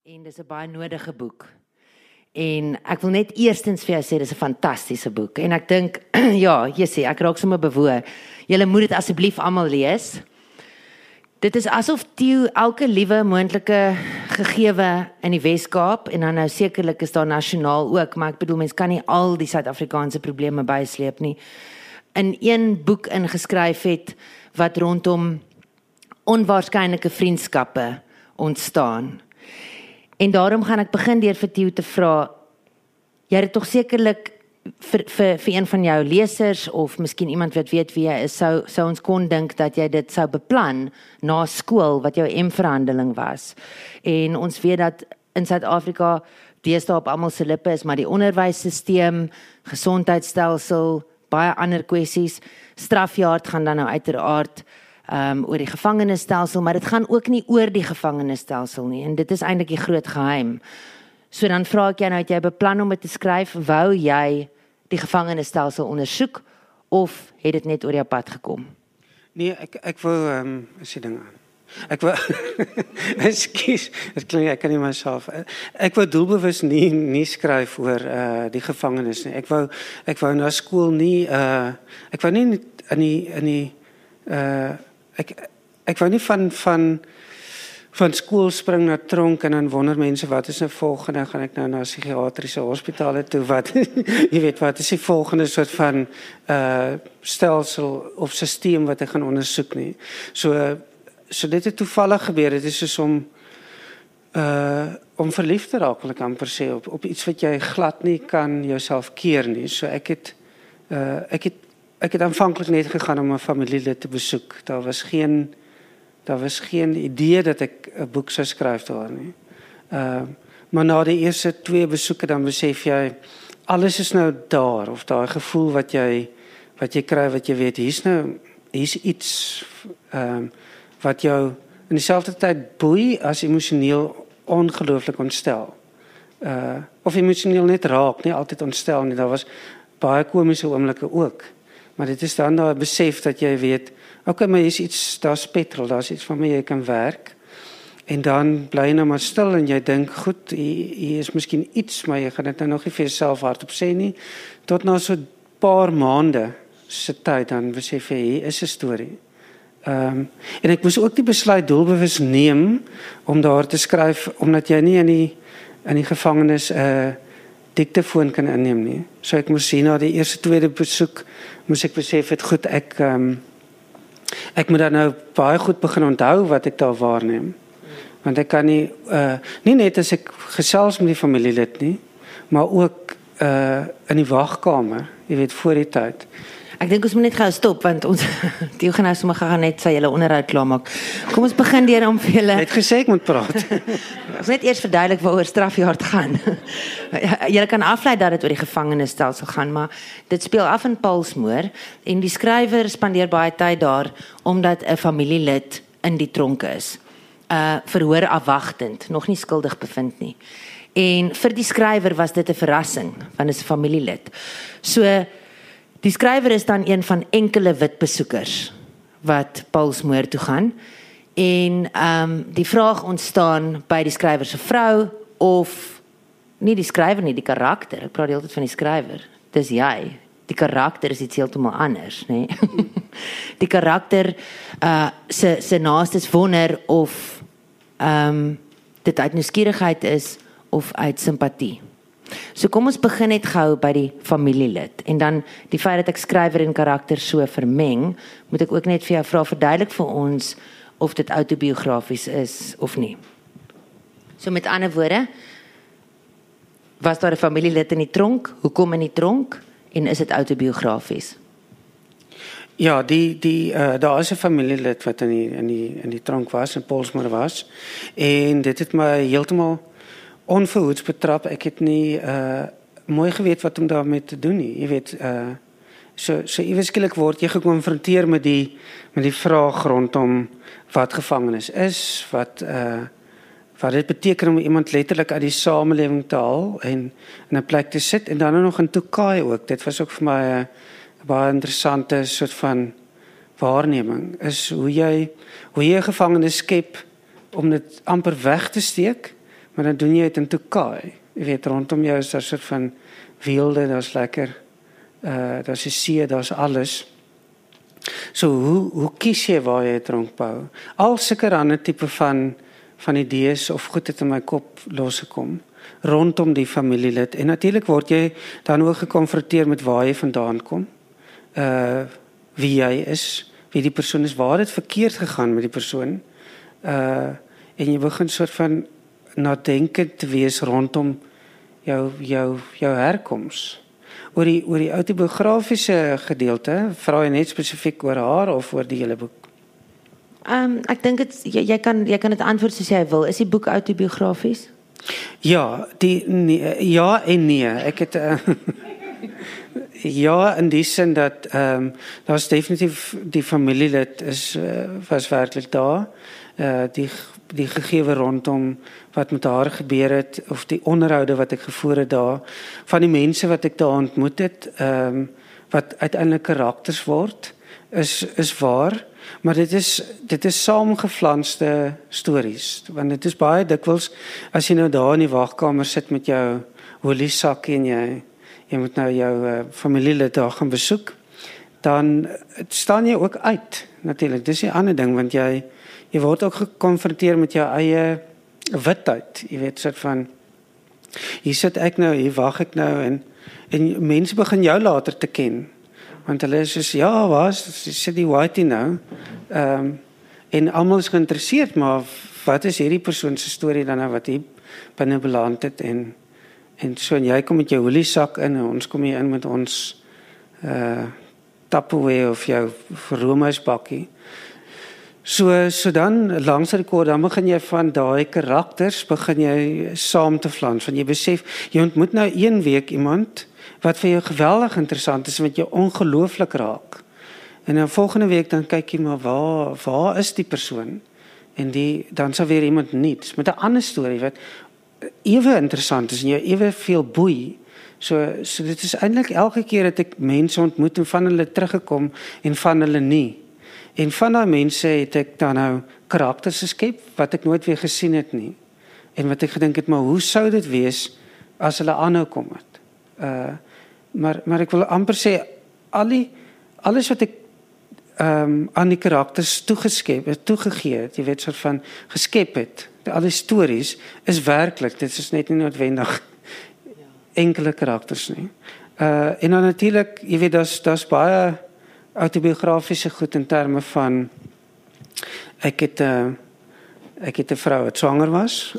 En dis 'n baie nodige boek. En ek wil net eerstens vir jou sê dis 'n fantastiese boek. En ek dink ja, Jessie, ek raak sommer bewoe. Julle moet dit asseblief almal lees. Dit is asof Theo elke liewe moontlike gegewe in die Wes-Kaap en dan nou sekerlik is daar nasionaal ook, maar ek bedoel mens kan nie al die Suid-Afrikaanse probleme bysleep nie. In een boek ingeskryf het wat rondom onwaarskynlike vriendskappe ontstaan. En daarom gaan ek begin deur vir Theo te vra, jy het tog sekerlik vir een van jou lesers of miskien iemand wat weet wie jy is, sou ons kon dink dat jy dit sou beplan na skool wat jou M-verhandeling was. En ons weet dat in Suid-Afrika deesdae op almal se lippe is, maar die onderwysstelsel, gesondheidstelsel, baie ander kwessies, strafjaard gaan dan nou uiteraard oor die gevangenisstelsel, maar dit gaan ook nie oor die gevangenisstelsel nie, en dit is eintlik die groot geheim. So dan vra ek jou nou, het jy beplan om dit te skryf, wou jy die gevangenisstelsel ondersoek, of het dit net oor jou pad gekom? Nee, ek wou, is die ding aan. Ek wou, excuse, het klink, ek kan nie myself, ek wou doelbewus nie skryf oor die gevangenis nie. Ek wou na skool nie, ek wou nie in die ek wou nie van skool spring na tronk en dan wonder mense, wat is nou volgende, gaan ek nou na psigiatriese hospitale toe, wat, jy weet, wat is die volgende soort van stelsel of systeem wat ek gaan ondersoek nie. So dit het toevallig gebeur, dit is soos om verliefd te raak, wil ek amper sê, op iets wat jy glad nie kan jouself keer nie. So ek het aanvanklik net gegaan om 'n familielid te besoek. Daar was geen idee dat ek 'n boek sou skryf daar nie. Maar na die eerste 2 besoeke dan besef jy, alles is nou daar, of daai gevoel wat jy kry, wat jy weet, hier's iets wat jou in dieselfde tyd boei as emosioneel ongelooflik ontstel. Of emosioneel net raak, nie altyd ontstel nie. Daar was baie komische oomblikke ook. Maar dit is dan daar besef dat jy weet, okay, maar hier's iets, daar's petrol, daar's iets waarmee jy kan werk. En dan bly jy nou maar stil en jy dink, goed, hier is miskien iets, maar jy gaan dit nou nog nie vir jouself hardop sê nie. Tot na so 'n paar maande se tyd, dan besef jy, hier is 'n storie. En ek moes ook die besluit doelbewus neem om daar te skryf, omdat jy nie in die gevangenis diktefoon kan inneem nie. So ek moes hier na die eerste 2de besoek, moes ek besef het, goed, ek moet dan nou baie goed begin onthou wat ek daar waarneem. Want ek kan nie net as ek gesels met die familielid nie, maar ook in die wagkamer, jy weet, voor die tyd. Ek dink ons moet net gou stop, want ons die gaan nou sommer gaan net sy julle onderhoud klaarmaak. Kom ons begin deur om vir julle... Het gesê ek moet praat. Ons net eers verduidelik waaroor strafjaard gaan. Julle kan aflei dat dit oor die gevangenisstelsel gaan, maar dit speel af in Paulsmoor, en die skrywer spandeer baie tyd daar, omdat 'n familielid in die tronk is. Verhoor afwagtend, nog nie skuldig bevind nie. En vir die skrywer was dit 'n verrassing, want dit is 'n familielid. So, die skrywer is dan een van enkele wit besoekers wat Paulsmoor toe gaan, en die vraag ontstaan by die skrywer se vrou, of nie die skrywer nie, die karakter, ek praat die hele tyd van die skrywer, dis jy, die karakter is iets heeltemal anders, nee? Die karakter se naastes wonder of dit uit nuuskierigheid is of uit simpatie. So kom ons begin net gou by die familielid, en dan die feit dat ek skrywer en karakter so vermeng, moet ek ook net vir jou vra, verduidelik vir ons of dit autobiografies is of nie. So met ander woorde, was daar 'n familielid in die tronk, hoekom in die tronk, en is dit autobiografies? Ja, daar is 'n familielid wat in die tronk was, in Paulsmoor was, en dit het my heeltemal onverhoeds betrap. Ek het nie mooi geweet wat om daarmee te doen nie. Jy weet, so iewers skielik word jy gekonfronteer met die vraag rondom wat gevangenis is, wat dit beteken om iemand letterlik uit die samelewing te haal en in 'n plek te sit, en dan nog in Tokai ook. Dit was ook vir my 'n baie interessante soort van waarneming, is hoe jy 'n gevangenis skep om dit amper weg te steek, maar dan doen jy dit in Tokai. Jy weet, rondom jou is daar soort van weelde, daar's lekker, daar's 'n see, daar's alles. So, hoe kies jy waar jy 'n tronk bou? Al sulke ander tipe van idees of goed het in my kop losgekom, rondom die familielid. En natuurlik word jy dan ook gekonfronteer met waar jy vandaan kom, wie jy is, wie die persoon is, waar het verkeerd gegaan met die persoon, en jy begin soort van nadenkend te wees rondom jou herkoms. Oor die autobiografiese gedeelte, vra jy net spesifiek oor haar of oor die hele boek? Ek dink jy kan dit antwoord soos jy wil. Is die boek autobiografies? Ja, ja en nee. Ek het ja, in die sin dat daar's definitief die familielid was werklik daar. Die gegewe rondom wat met haar gebeur het, of die onderhoude wat ek gevoer het daar, van die mense wat ek daar ontmoet het, wat uiteindelik karakters word, is waar, maar dit is saamgeflanste stories, want dit is baie dikwels, as jy nou daar in die wagkamer sit met jou oliesak en jy moet nou jou familielid daar gaan besoek, dan staan jy ook uit, natuurlik, dis die ander ding, want jy word ook gekonfronteer met jou eie witheid, jy weet, soort van, hier sit ek nou, hier wag ek nou, en mense begin jou later te ken, want hulle is soos, ja, sit die whitey nou, en almal is geïnteresseerd, maar wat is hierdie persoon se storie dan nou, wat hier binne beland het, en so, en jy kom met jou oliesak in, en ons kom hier in met ons Tupperware of jou roomhuisbakkie. So dan, langs die rekord, dan begin jy van daai karakters, begin jy saam te flans, want jy besef, jy ontmoet nou een week iemand, wat vir jou geweldig interessant is, wat jou ongelooflik raak. En dan volgende week, dan kyk jy maar, waar is die persoon? En dan sal weer iemand niets, met 'n ander storie, wat ewe interessant is, en jou ewe veel boei. So dit is eintlik elke keer dat ek mense ontmoet, en van hulle teruggekom, en van hulle nie. En van daai mense het ek dan nou karakters geskep, wat ek nooit weer gesien het nie. En wat ek gedink het, maar hoe sou dit wees, as hulle aanhou kom het? Maar ek wil amper sê, alles wat ek aan die karakters toegegee het, jy weet, soort van geskep het, al die stories, is werklik, dit is net nie noodwendig enkele karakters nie. En dan natuurlik, jy weet, daar's baie autobiografiese goed in terme van, ek het 'n vrou wat swanger was,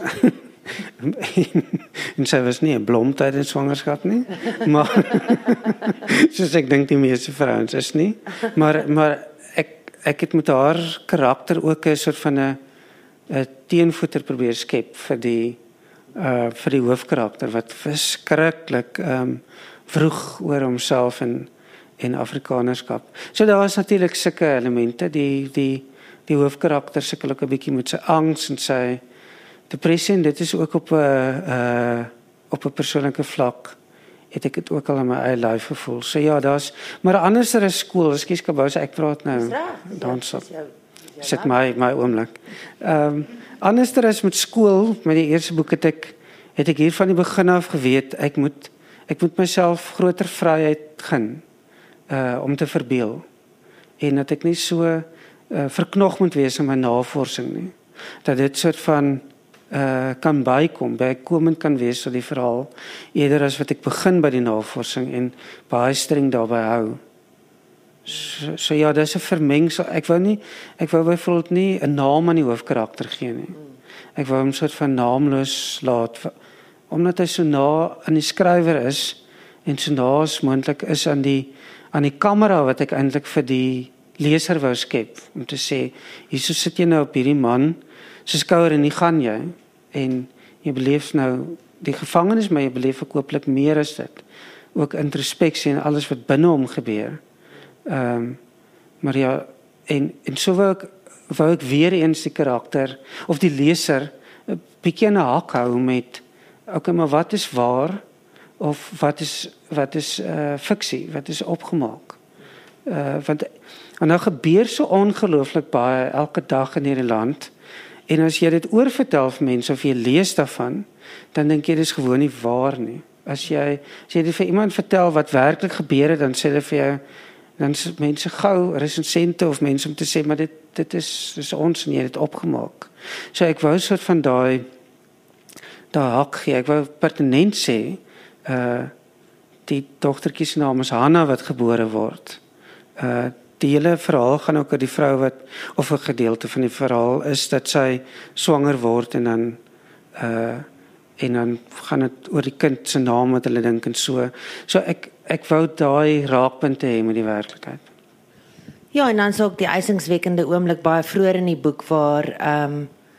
en sy was nie 'n blom tydens swangerskap nie, maar soos ek dink die meeste vrouens is nie, maar ek het met haar karakter ook 'n soort van 'n teenvoeter probeer skep vir die hoofkarakter, wat verskriklik vroeg oor homself en Afrikanerskap. So daar is natuurlik sulke elemente, die hoofkarakter sukkel ook 'n bietjie met sy angs en sy depressie, en dit is ook op 'n persoonlike vlak, het ek dit ook al in my eie lyf gevoel. So ja, maar anders is skool, ekskuus Kabous, ek praat nou, dan sit my oomblik. Anders is met skool, met die eerste boek het ek hier van die begin af geweet, ek moet myself groter vryheid gun, om te verbeel, en dat ek nie so verknog moet wees in my navorsing nie, dat dit soort van kan bykomend kan wees tot die verhaal, eerder as wat ek begin by die navorsing en baie streng daarby hou. So ja, dis 'n vermengsel. Ek wou byvoorbeeld nie 'n naam aan die hoofkarakter gee nie. Ek wou hom soort van naamloos laat, omdat hy so na aan die skrywer is, en so na as moontlik is aan die kamera wat ek eintlik vir die leser wou skep, om te sê, hierso sit jy nou op hierdie man se skouer, en hier gaan jy, en jy beleef nou die gevangenis, maar jy beleef ook hooplik meer as dit, ook introspeksie en alles wat binne hom gebeur. Maar ja, en so wou ek weer eens die karakter, of die leser, 'n bietjie in 'n hak hou met, okay, maar wat is waar, of wat is fiksie, wat is opgemaak? Want nou gebeur so ongelooflik baie elke dag in hierdie land, En as jy dit oorvertel vir mense of jy lees daarvan, dan dink jy dis gewoon nie waar nie. As jy dit vir iemand vertel wat werklik gebeur het, dan sê hulle vir jou, dan is mense gou resensente of mense om te sê, maar dit is ons en jy het dit opgemaak. So ek wou soort van daai hak gee, ek wou pertinent sê, die dogtertjie se naam is Hanna wat gebore word. Die hele verhaal gaan ook oor die vrou wat, of 'n gedeelte van die verhaal is dat sy swanger word en dan gaan dit oor die kind se naam wat hulle dink en so. So ek wou daai raakpunte hê met die werklikheid. Ja, en dan is ook die eisingswekkende oomblik baie vroeër in die boek waar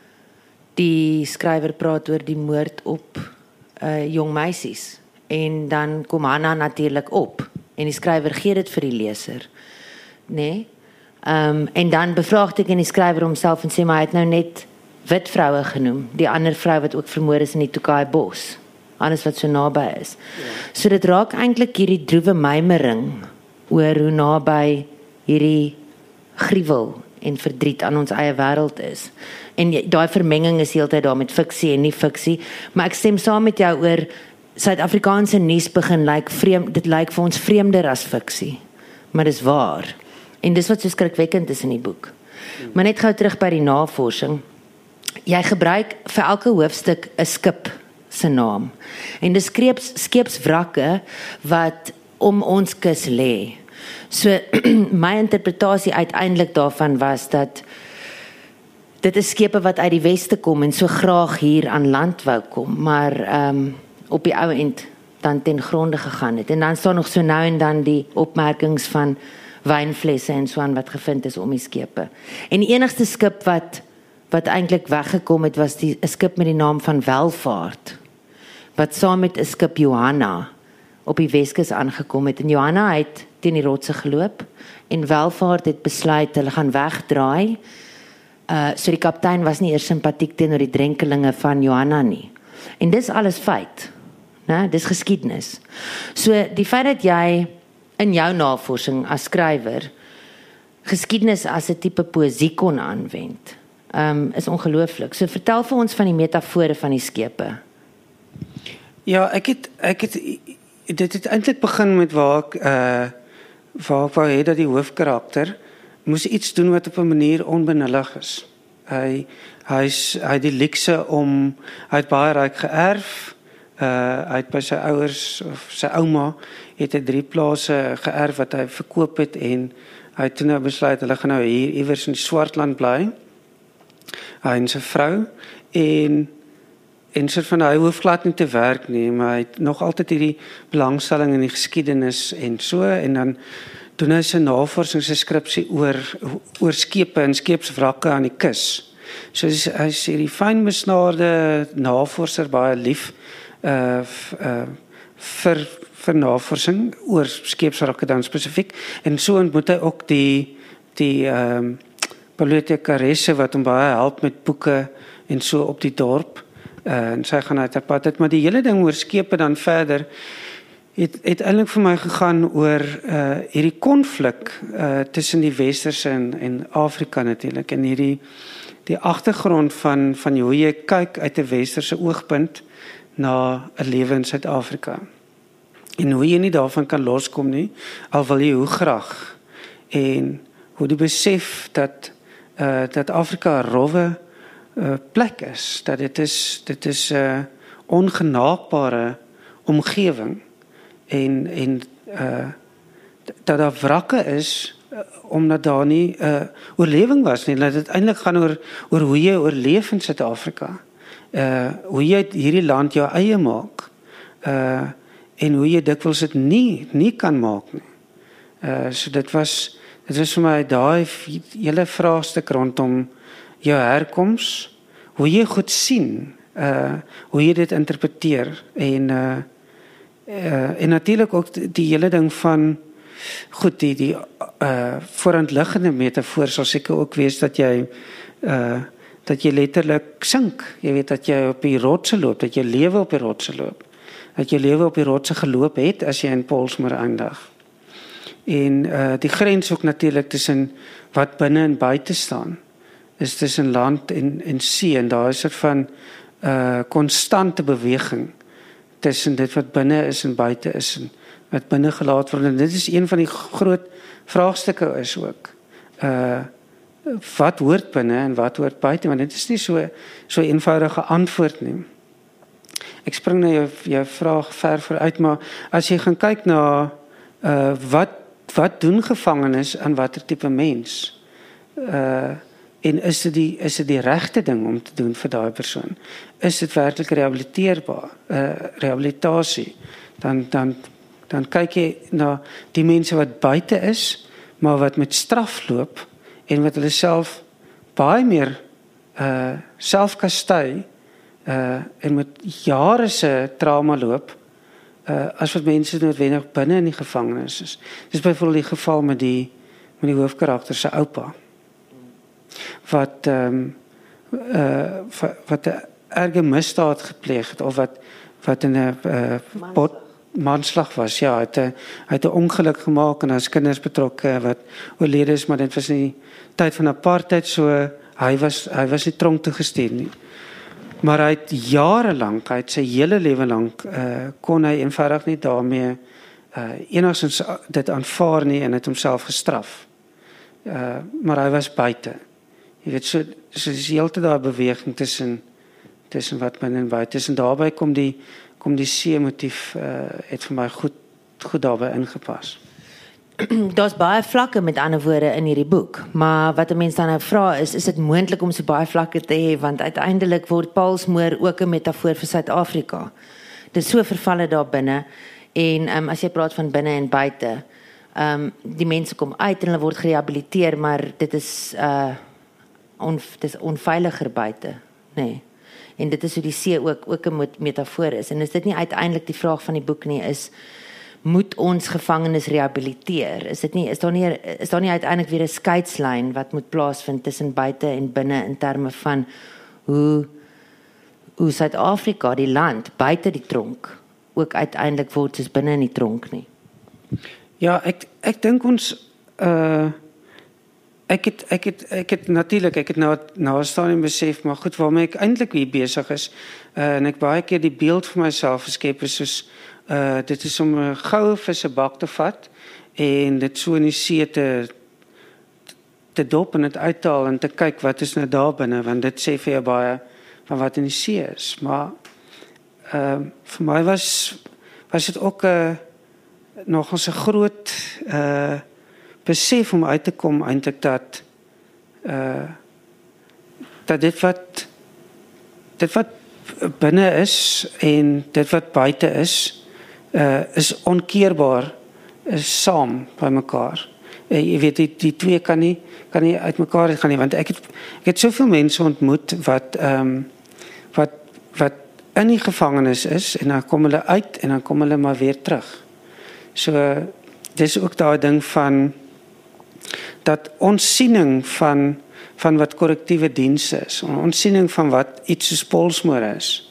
die skrywer praat oor die moord op jong meisies. En dan kom Hanna natuurlik op en die skrywer gee dit vir die leser. Nee. En dan bevraagteken die skrywer homself en sê maar hy het nou net wit vroue genoem, die ander vrou wat ook vermoor is in die Tokai bos, anders wat so naby is. Ja. So dit raak eintlik hierdie droewe mymering oor hoe naby hierdie gruwel en verdriet aan ons eie wêreld is. En daai vermenging is heeltyd daar met fiksie en nie fiksie, maar ek stem saam met jou oor Suid-Afrikaanse nuus begin dit lyk vir ons vreemder as fiksie, maar dis waar. En dis wat so skrikwekkend is in die boek. Maar net gou terug by die navorsing. Jy gebruik vir elke hoofstuk 'n skip se naam. En dis skeepswrakke wat om ons kus lê. So my interpretasie uiteindelik daarvan was dat dit is skepe wat uit die weste kom en so graag hier aan land wou kom, maar op die ou end dan ten gronde gegaan het. En dan staan nog so nou en dan die opmerkings van wynflesse en so aan wat gevind is om die skepe. En die enigste skip wat eintlik weggekom het was 'n skip met die naam van Welvaart, wat saam met 'n skip Johanna op die Weskus aangekom het. En Johanna het teen die rotse geloop en Welvaart het besluit hulle gaan wegdraai. So die kaptein was nie eers simpatiek teenoor die drenkelinge van Johanna nie. En dis alles feit. Né? Dis geskiedenis. So die feit dat jy in jou navorsing as skrywer geskiedenis as 'n tipe poësie kon aanwend, is ongelooflik. So vertel vir ons van die metafore van die skepe. Ja, dit het eintlik begin met waar ek wou hê dat die hoofkarakter moes iets doen wat op 'n manier onbenullig is. Hy het die luukse hy het baie ryk geërf. Hy het by sy ouers of sy ouma het 3 plase geërf wat hy verkoop het en hy het toe nou besluit hulle gaan nou hier iewers in die Swartland bly. Hy en sy vrou en soort van hy hoef glad nie te werk nie, maar hy het nog altyd hierdie belangstelling in die geskiedenis en so, en dan doen hy sy navorsing, sy skripsie oor skepe en skeepswrakke aan die kus. So hy is hierdie fyn besnaarde navorser, baie lief vir navorsing oor skeepswrakke dan spesifiek, en so ontmoet hy ook die bibliotekaresse wat hom baie help met boeke en so op die dorp, en sy gaan uit haar pad uit, maar die hele ding oor skepe dan verder het eintlik vir my gegaan oor hierdie konflik tussen die Westerse en Afrika natuurlik, en die agtergrond van hoe jy kyk uit 'n Westerse oogpunt na 'n lewe in Suid-Afrika. En hoe jy nie daarvan kan loskom nie, al wil jy hoe graag. En hoe die besef dat Afrika 'n rowwe plek is, dat dit is 'n ongenaakbare omgewing en dat daar wrakke is omdat daar nie oorlewing was nie, dat dit eintlik gaan oor hoe jy oorleef in Suid-Afrika, hoe jy hierdie land jou eie maak, en hoe jy dikwels dit nie kan maak nie. So dit was vir my daai hele vraagstuk rondom jou herkoms, hoe jy goed sien, hoe jy dit interpreteer, en natuurlik ook die hele ding van goed, die voorhandliggende metafoor sal seker ook wees dat jy letterlik sink. Jy weet dat jy op die rotse loop, dat jy lewe op die rotse loop, dat jy lewe op die rotse geloop het as jy in Polsmoor eindig. En die grens ook natuurlik tussen wat binne en buite staan. is tussen land en see, en daar is 'n soort van konstante beweging tussen dit wat binne is en buite is en wat binne gelaat word. En dit is een van die groot vraagstukke is ook. Wat hoort binne en wat hoort buite? Want dit is nie so eenvoudige antwoord nie. Ek spring na jou vraag ver vooruit, maar as jy gaan kyk na wat doen gevangenes aan watter tipe mens? En is dit die regte ding om te doen vir daai persoon? Is dit werklik rehabiliteerbaar? Rehabilitasie? Dan kyk jy na die mense wat buite is, maar wat met straf loop en wat hulle self baie meer selfkastei en met jare se trauma loop as wat mense noodwendig binne in die gevangenis is. Dis byvoorbeeld die geval met die hoofkarakter se oupa. Wat 'n erge misdaad gepleeg het of wat in 'n manslag was. Ja, hy het 'n ongeluk gemaak en daar's kinders betrokke wat oorlede is, maar dit was in die tyd van apartheid, so hy was nie tronk toe gestuur nie. Maar hy het jare lank, hy het sy hele lewe lank kon hy eenvoudig nie daarmee enigstens dit aanvaar nie en het homself gestraf. Maar hy was buite. Jy weet, so dis heeltyd daai beweging tussen wat binne en buite is, en daarbey kom die see-motief het vir my goed daarbey ingepas. Daar's baie vlakke met ander woorde in hierdie boek, maar wat 'n mens dan nou vra is dit moontlik om so baie vlakke te hê, want uiteindelik word Paulsmoor ook 'n metafoor vir Suid-Afrika. Dit is so vervalle daar binne, en as jy praat van binne en buite, die mense kom uit en hulle word gerehabiliteer, maar dit is onveiliger buite, nee. En dit is hoe die see ook 'n metafoor is. En is dit nie uiteindelik die vraag van die boek nie, moet ons gevangenes rehabiliteer? Is daar nie uiteindelik weer 'n skeidslyn wat moet plaasvind tussen buite en binne in terme van hoe Suid-Afrika, die land buite die tronk, ook uiteindelik word soos binne in die tronk nie? Ja, ek dink ons Ek het natuurlik na 'n stadium besef, maar goed, waarmee ek eintlik hier besig is, en ek baie keer die beeld vir myself geskep is soos dit is om 'n goue vis se bak te vat en dit so in die see te dop en dit uithaal en te kyk wat is nou daar binne, want dit sê vir jou baie van wat in die see is. Maar vir my was dit ook nogals 'n groot besef om uit te kom eintlik dat dit wat binne is en dit wat buite is onkeerbaar, is saam by mekaar. Jy weet die twee kan nie uit mekaar gaan nie, want ek het soveel mense ontmoet wat in die gevangenis is en dan kom hulle uit en dan kom hulle maar weer terug. So dis ook daai ding van dat ons siening van wat korrektiewe dienste is, ons siening van wat iets soos Paulsmoor is,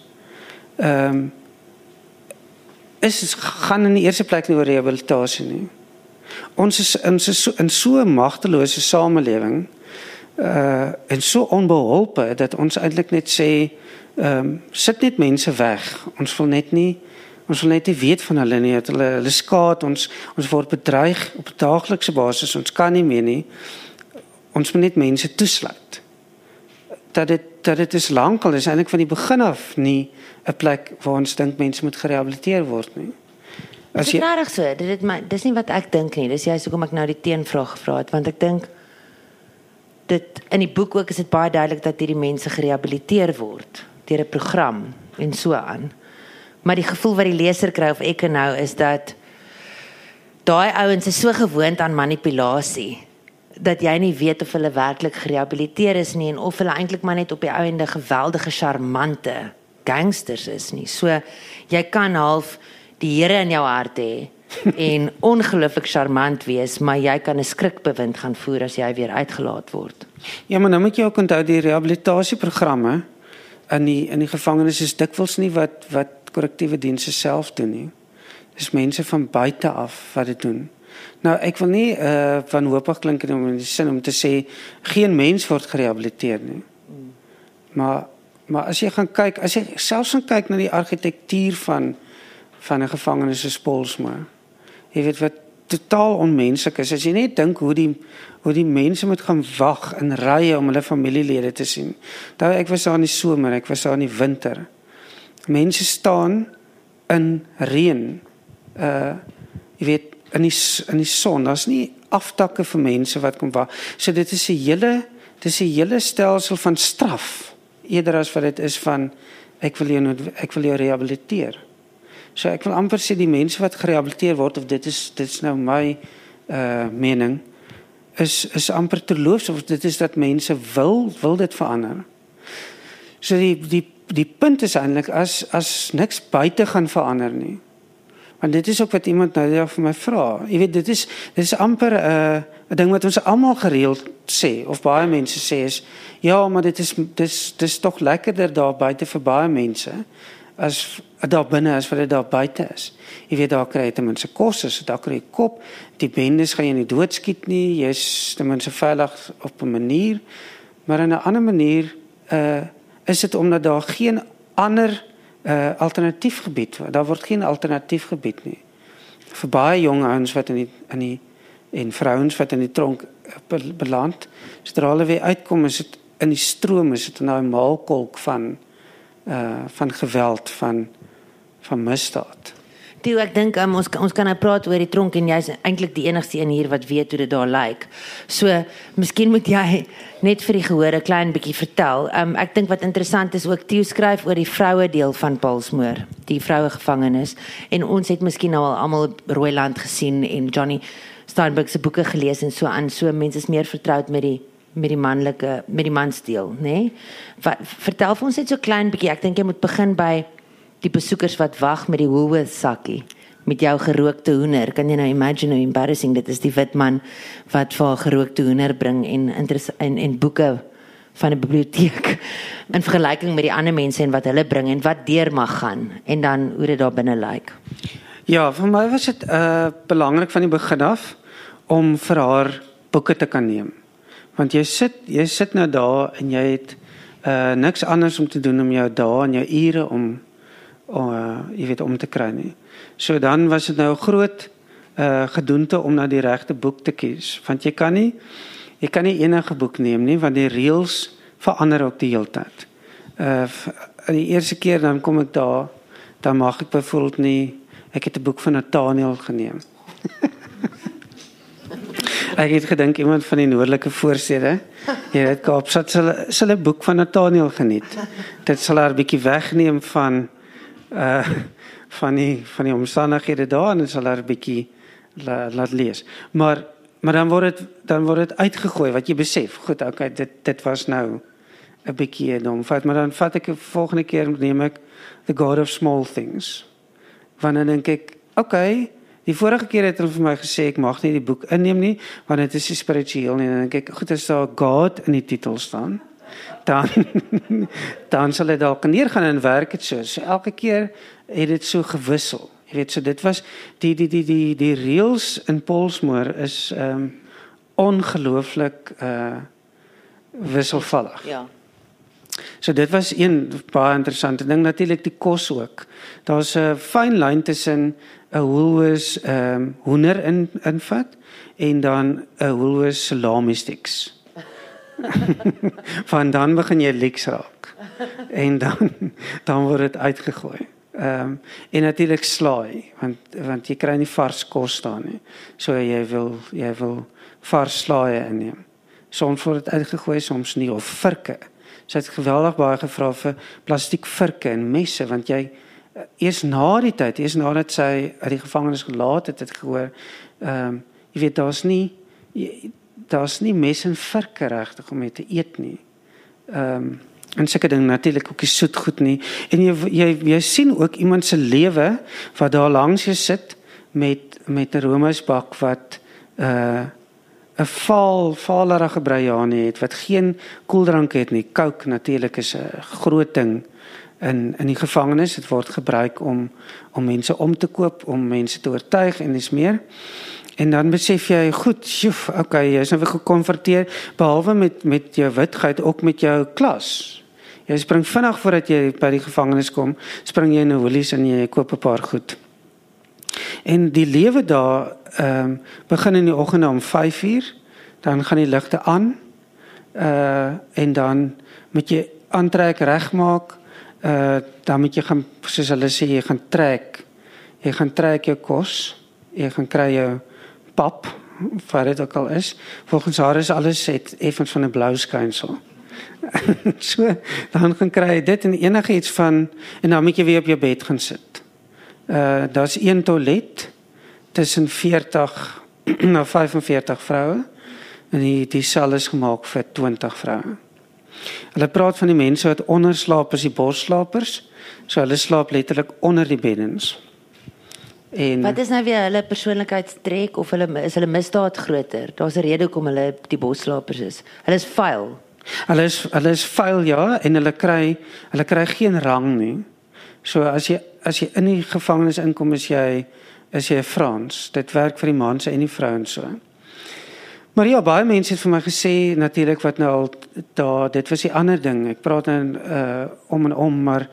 gaan in die eerste plek nie oor rehabilitasie nie. Ons is in so 'n magtelose samelewing en so onbeholpe dat ons eintlik net sê sit net mense weg. Ons wil net nie weet van hulle nie, dat hulle skaad, ons word bedreig op 'n daaglikse basis, ons kan nie meer nie. Ons moet net mense toesluit. Dat dit is lankal, is eintlik van die begin af nie 'n plek waar ons dink mense moet gerehabiliteer word nie. As jy reg so, dis nie wat ek dink nie. Dis juist hoekom ek nou die teenvraag gevra het, want ek dink dit in die boek ook is dit baie duidelik dat hierdie mense gerehabiliteer word deur 'n program en so aan. Maar die gevoel wat die leser kry of ek nou is dat daai ouens is so gewoond aan manipulasie dat jy nie weet of hulle werklik gerehabiliteer is nie en of hulle eintlik maar net op die ouende geweldige charmante gangsters is nie. So jy kan half die Here in jou hart hê en ongelooflik charmant wees, maar jy kan 'n skrikbewind gaan voer as jy weer uitgelaat word. Ja, maar nou moet jy ook onthou die rehabilitasieprogramme in die gevangenis is dikwels nie wat korrektiewe dienste self doen nie. Dis mense van buite af wat dit doen. Nou, ek wil nie wanhoopig klink om in die sin om te sê geen mens word gerehabiliteer nie. Maar as jy gaan kyk, as jy selfs gaan kyk na die argitektuur van 'n gevangenis soos Pollsmoor, jy weet wat totaal onmenslik is. As jy net dink hoe die mense moet gaan wag in rye om hulle familielede te sien. Ek was daar in die somer, ek was daar in die winter. Mense staan in reën, jy weet, in die son. Daar's nie aftakke vir mense wat kom wag. So dit is 'n hele stelsel van straf, eerder as wat dit is van ek wil jou rehabiliteer. So ek wil amper sê die mense wat gerehabiliteer word, of dit is nou my mening, is amper terloops, of dit is dat mense wil dit verander. So die punt is eintlik as niks buite gaan verander nie. Want dit is ook wat iemand nou daar vir my vra. Jy weet, dit is amper 'n ding wat ons almal gereeld sê, of baie mense sê is, ja, maar dit is tog lekkerder daar buite vir baie mense as daar binne as wat dit daar buite is. Jy weet, daar kry jy ten minste kos, as daar kry jy kop, die bendes gaan jy nie doodskiet nie, jy is ten minste veilig op 'n manier, maar in 'n ander manier is dit omdat daar geen ander alternatief gebied, daar word geen alternatief gebied nie. Vir baie jong ouens wat en vrouens wat in die tronk beland, sodra hulle weer uitkom, is dit in die stroom, is dit in daai maalkolk van geweld, van misdaad. Toe, ek dink ons kan nou praat oor die tronk en jy is eintlik die enigste een hier wat weet hoe dit daar lyk. So, miskien moet jy net vir die gehoor 'n klein bietjie vertel. Ek dink wat interessant is ook, Theo skryf oor die vroue deel van Pollsmoor, die vroue gevangenis, en ons het miskien nou al almal Rooiland gesien en Johnny Steinbeck se boeke gelees en so aan, so mense is meer vertroud met die mansdeel, né? Vertel vir ons net so klein bietjie. Ek dink jy moet begin by die besoekers wat wag met die Woolworth sakkie, met jou gerookte hoender. Kan jy nou imagine how embarrassing dit is, die wit man wat vir haar gerookte hoender bring en boeke van 'n biblioteek in vergelyking met die ander mense en wat hulle bring en wat deur mag gaan en dan hoe dit daar binne lyk. Ja, vir my was dit belangrik van die begin af om vir haar boeke te kan neem. Want jy sit nou daar en jy het niks anders om te doen om jou dae en jou ure om te kry nie. So dan was dit nou 'n groot gedoente om na die regte boek te kies, want jy kan nie enige boek neem nie, want die reëls verander ook die hele tyd. Die eerste keer dan kom ek daar, dan mag ek byvoorbeeld nie, ek het 'n boek van Nathaniel geneem. Ek het gedink iemand van die noordelike voorstede, hier uit Kaapstad, sal 'n boek van Nathaniel geniet. Dit sal haar 'n bietjie wegneem van die omstandighede daar en dit sal haar 'n bietjie laat lees. Maar dan word dit uitgegooi, wat jy besef. Goed, okay, dit was nou 'n bietjie 'n dom fout, maar dan vat ek 'n volgende keer neem ek The God of Small Things. Want dan dink ek, okay, die vorige keer het hulle vir my gesê ek mag nie die boek inneem nie, want dit is nie spiritueel nie. En dan dink ek, goed, as daar God in die titel staan, dan sal dit dalk neergaan en werk dit so. So elke keer het dit so gewissel. Jy weet, so dit was die reëls in Pollsmoor is ongelooflik wisselvallig. Ja. So dit was een baie interessante ding, natuurlik die kos ook. Daar's 'n fyn lyn tussen 'n Woolworths hoender invat en dan 'n Woolworths salami sticks. Van dan begin jy leeks raak. En dan word dit uitgegooi. En natuurlik slaai, want jy kry nie vars kos daar nie. So jy wil vars slaai inneem. Soms word dit uitgegooi, soms nie, of virke. Sy het geweldig baie gevra vir plastiek virke en messe, want jy eers nadat sy uit die gevangenis gelaat het gehoor, jy weet, daar's nie mes en virke regtig om mee te eet nie. En sulke ding natuurlik ook nie soet goed nie. En jy sien ook iemand se lewe wat daar langs jou sit met 'n roomysbak wat 'n valerige Briani het, wat geen koeldrank het nie. Coke natuurlik is 'n groot ding in die gevangenis. Dit word gebruik om mense om te koop, om mense te oortuig en dis meer. En dan besef jy, goed, joef, okay, jy is nou weer gekonfronteer, behalwe met jou witheid, ook met jou klas. Jy spring vinnig voordat jy by die gevangenis kom, spring jy in 'n Woolies en jy koop 'n paar goed. En die lewe daar begin in die oggend om 5:00, dan gaan die ligte aan, en dan moet jy aantrek regmaak, dan moet jy gaan, soos hulle sê, jy gaan trek jou kos, jy gaan kry jou pap, wat dit ook al is. Volgens haar is alles effens van 'n blou skynsel. So, dan gaan kry jy dit en enige iets van, en dan moet jy weer op jou bed gaan sit. Daar's een toilet tussen 40 na 45 vroue, en die sel is gemaak vir 20 vroue. Hulle praat van die mense wat onderslaap is die bosslapers, so hulle slaap letterlik onder die beddens. En Wat is nou weer hulle persoonlikheidstrek of is hulle misdaad groter? Daar's 'n rede hoekom hulle die bosslapers is. Hulle is vuil. Hulle is vuil, ja, en hulle kry geen rang nie. So as jy in die gevangenis inkom, is jy 'n Frans. Dit werk vir die mans en die vrouens so. Maar ja, baie mense het vir my gesê natuurlik wat nou al daar, dit was die ander ding. Ek praat nou om en om, maar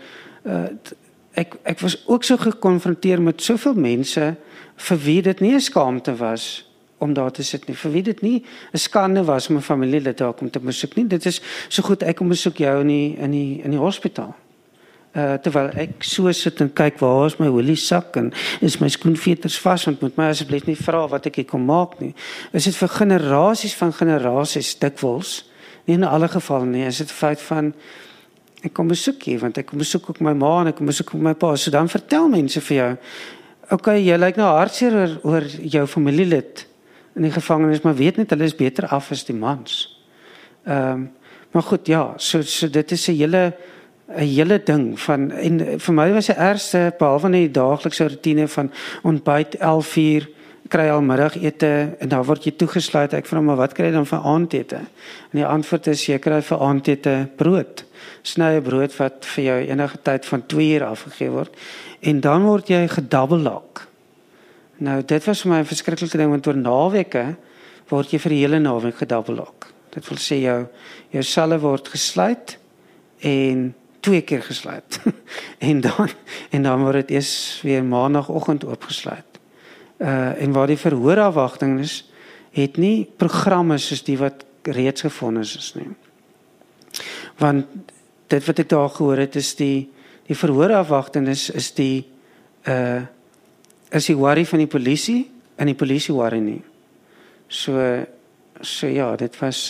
ek was ook so gekonfronteer met soveel mense vir wie dit nie 'n skaamte was om daar te sit nie, vir wie dit nie 'n skande was om 'n familielid daar kom te besoek nie. Dit is so goed ek kom besoek jou in die hospitaal. Terwyl ek so sit en kyk, waar is my oliesak en is my skoenveters vas, want moet my asseblief nie vra wat ek hier kom maak nie. Is dit vir generasies van generasies dikwels, nie in alle gevalle nie, is dit 'n feit van ek kom besoek hier, want ek kom besoek ook my ma en ek kom besoek ook my pa. So dan vertel mense vir jou, okay, jy lyk nou hartseer oor jou familielid in die gevangenis, maar weet net, hulle is beter af as die mans. Maar goed, ja, so dit is 'n hele ding van, en vir my was die ergste, behalwe die daaglikse routine van ontbyt 11:00, kry al middagete en dan word jy toegesluit. Ek vra maar wat kry jy dan vir aandete? En die antwoord is jy kry vir aandete brood. Snye brood wat vir jou enige tyd van 2 uur afgegee word. En dan word jy gedabbellock. Nou dit was vir my 'n verskriklike ding, want oor naweke word jy vir die hele naweek gedabbellock. Dit wil sê jou selle word gesluit en 2 keer gesluit. en dan word dit eers weer maandagooggend oopgesluit. En waar die verhoorafwagting is, het nie programme soos die wat reeds gefonnis is nie. Want dit wat ek daar gehoor het, is die verhoorafwagting is die worry van die polisie en die polisie worry nie. So ja, dit was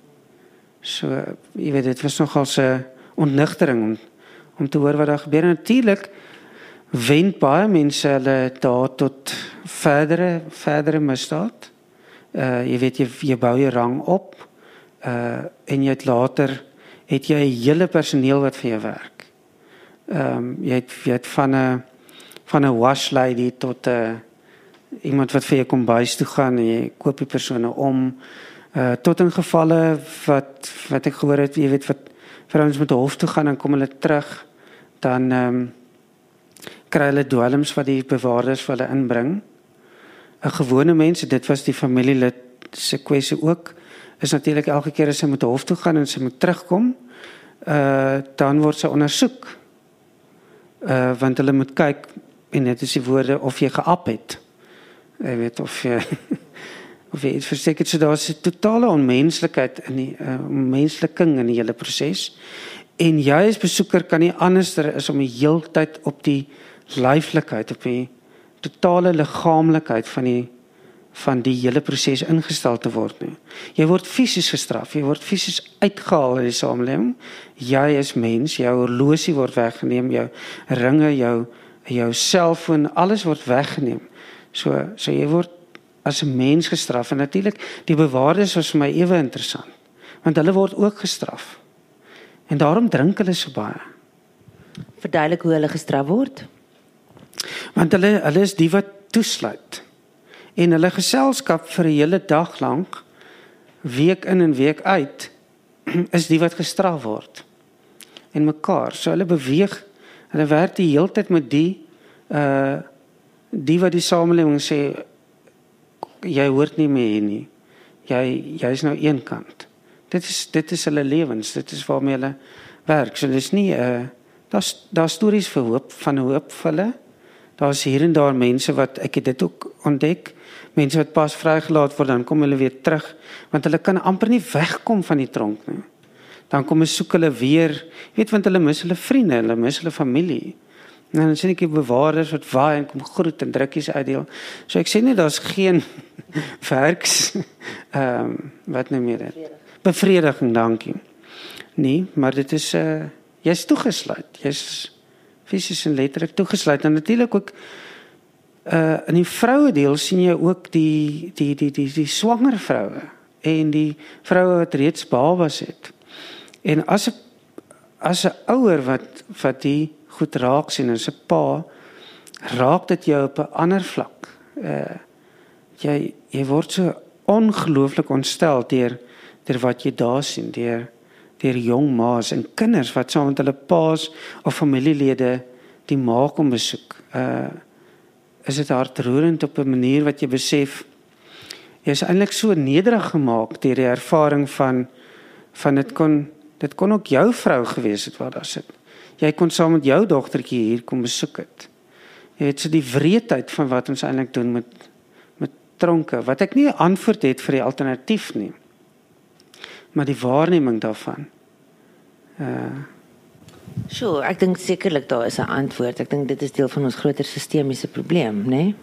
jy weet, dit was nogal 'n ontnigtering om te hoor wat daar gebeur. En natuurlik wend baie mense hulle daar tot verdere misdaad. Jy weet, jy bou jou rang op, en jy het later het jy 'n hele personeel wat vir jou werk. Jy het van 'n wash lady tot iemand wat vir jou kom bys toe gaan en jy koop die persone om, tot in gevalle wat ek gehoor het, jy weet, wat vrouens met 'n hof toe gaan en kom hulle terug, dan kry hulle dwelms wat die bewaarders vir hulle inbring. 'n Gewone mens, dit was die familielid se kwessie ook, is natuurlik elke keer as sy met 'n hof toe gaan en sy moet terugkom, dan word sy ondersoek. Want hulle moet kyk, en dit is die woorde, of jy geap het. Jy weet, of jy iets verseker, so daar is 'n totale onmenslikheid onmensliking in die hele proses. En jy as besoeker kan nie anderster is om die heeltyd op die lyflikheid, op die totale liggaamlikheid van die hele proses ingestel te word nie. Jy word fisies gestraf, jy word fisies uitgehaal in die samelewing. Jy is mens, jou horlosie word weggeneem, jou ringe, jou selfoon, alles word weggeneem. So jy word as 'n mens gestraf. En natuurlik, die bewaarders was vir my ewe interessant, want hulle word ook gestraf. En daarom drink hulle so baie. Verduidelik hoe hulle gestraf word. Want hulle is die wat toesluit. En hulle geselskap vir 'n hele dag lank, week in en week uit, is die wat gestraf word. En mekaar. So hulle beweeg, hulle werk die hele tyd met die wat die samelewing sê, jy hoort nie meer hier nie. Jy is nou een kant. Dit is hulle lewens, dit is waarmee hulle werk. So dis nie daar stories vir hoop vir hulle. Daar's hier en daar mense wat ek het dit ook ontdek, mense wat pas vrygelaat word, dan kom hulle weer terug, want hulle kan amper nie wegkom van die tronk nie. Dan kom hulle soek hulle weer, weet want hulle mis hulle vriende, hulle mis hulle familie. En dan sien ek die bewaarders wat waai en kom groet en drukkies uitdeel. So ek sê nie daar's geen werks wat noem jy dit? Bevrediging, dankie. Nee, maar dit is jy's toegesluit. Jy's fisies en letterlik toegesluit. En natuurlik ook in die vroue deel sien jy ook die swanger vroue en die vroue wat reeds babas het. En as 'n ouer wat die goed raak sien, as 'n pa, raak dit jou op 'n ander vlak. Jy word so ongelooflik ontstel deur wat jy daar sien, deur jong ma's en kinders wat saam met hulle pa's of familielede die ma kom besoek. Is dit hartroerend op 'n manier wat jy besef, jy is eintlik so nederig gemaak deur die ervaring van dit kon ook jou vrou gewees het waar daar sit. Jy kon saam met jou dogtertjie hier kom besoek het. Jy weet so die wreedheid van wat ons eintlik doen met tronke, wat ek nie 'n antwoord het vir die alternatief nie, maar die waarneming daarvan. Sure, ek dink sekerlik daar is 'n antwoord. Ek dink dit is deel van ons groter sistemiese probleem, né? Nee?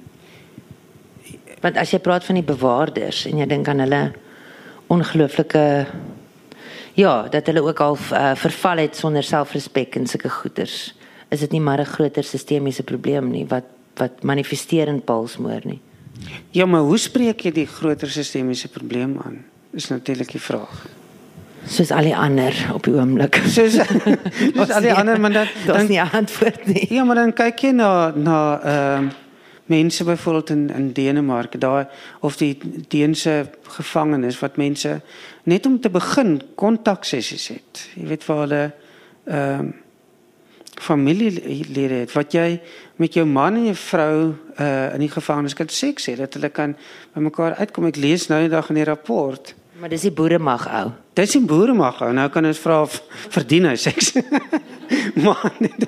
Want as jy praat van die bewaarders en jy dink aan hulle ongelooflike dat hulle ook al verval het sonder selfrespek en sulke goeters, is dit nie maar 'n groter sistemiese probleem nie wat manifesteer in palsmoor nie. Ja, maar hoe spreek jy die groter sistemiese probleem aan? Is natuurlik die vraag. Soos al die ander op die oomblik. Soos al die ander, maar dat is nie 'n antwoord nie. Ja, maar dan kyk jy na mense byvoorbeeld in Denemarke, daar of die Deense gevangenes wat mense net om te begin kontaksessies het. Jy weet waar hulle familielede het, wat jy met jou man en jou vrou in die gevangenis kan seks hê, dat hulle kan by mekaar uitkom. Ek lees nou die dag in die rapport. Maar dis die boeremag ou. Dis die boeremag ou. Nou kan ons vra verdien hy seks. Maar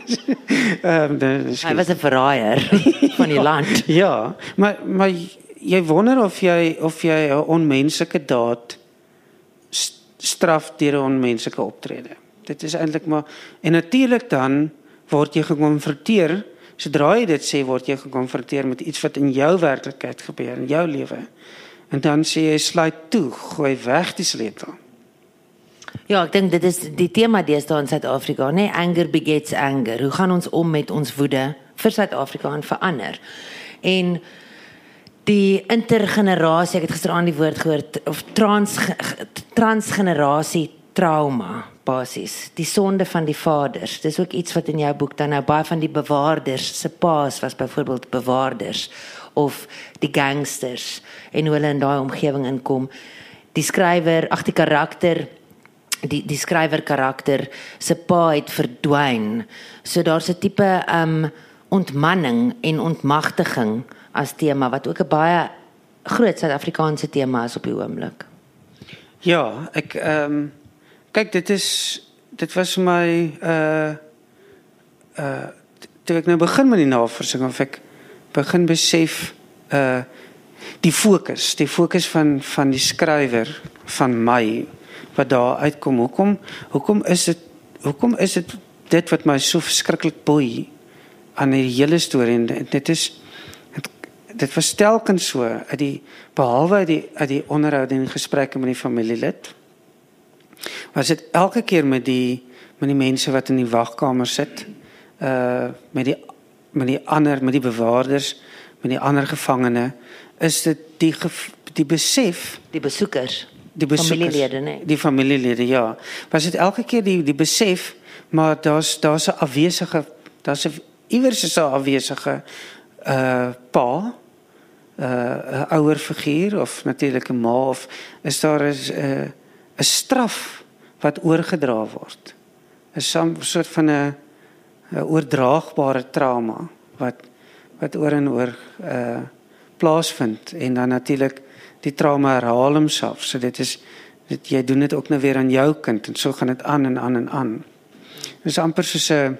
hy was 'n verraaier van die land. Ja, maar jy wonder of jy 'n onmenslike daad straf deur 'n onmenslike optrede. Dit is eintlik maar, en natuurlik dan word jy gekonfronteer, sodra jy dit sê, word jy gekonfronteer met iets wat in jou werklikheid gebeur, in jou lewe. En dan sê jy, sluit toe, gooi weg die sleutel. Ja, ek dink dit is die tema deesdae in Suid-Afrika, né? Anger begets anger. Hoe gaan ons om met ons woede vir Suid-Afrika en vir ander? En die intergenerasie, ek het gisteraan die woord gehoor, of transgenerasie trauma, basis, die sonde van die vaders. Dis ook iets wat in jou boek dan nou baie van die bewaarders se paas was byvoorbeeld bewaarders of die gangsters en hoe hulle in daai omgewing inkom. Die skrywer, die karakter, die skrywer karakter se pa het verdwyn. So daar's 'n tipe ontmanning en ontmagtiging as tema wat ook 'n baie groot Suid-Afrikaanse tema is op die oomblik. Ja, ek kyk, dit was vir my toe ek nou begin met die navorsing, of ek begin besef die fokus van die skrywer van my wat daar uitkom. Hoekom is dit wat my so verskriklik boei aan die hele storie, en dit was telkens so behalwe uit die onderhoude en gesprekke met die familielid, was dit elke keer met die mense wat in die wagkamer sit, met die bewaarders, met die ander gevangene, is dit die besef, die besoekers, familielede, nee. Die familielede, ja. Was dit elke keer die besef, maar daar's 'n afwesige, iewers is 'n afwesige pa, 'n ouer figuur, of natuurlik 'n ma, of is daar 'n straf wat oorgedra word. 'n soort van 'n oordraagbare trauma wat oor en oor plaasvind en dan natuurlik die trauma herhaal homself. So jy doen dit ook nou weer aan jou kind en so gaan dit aan en aan en aan. Dit is amper soos 'n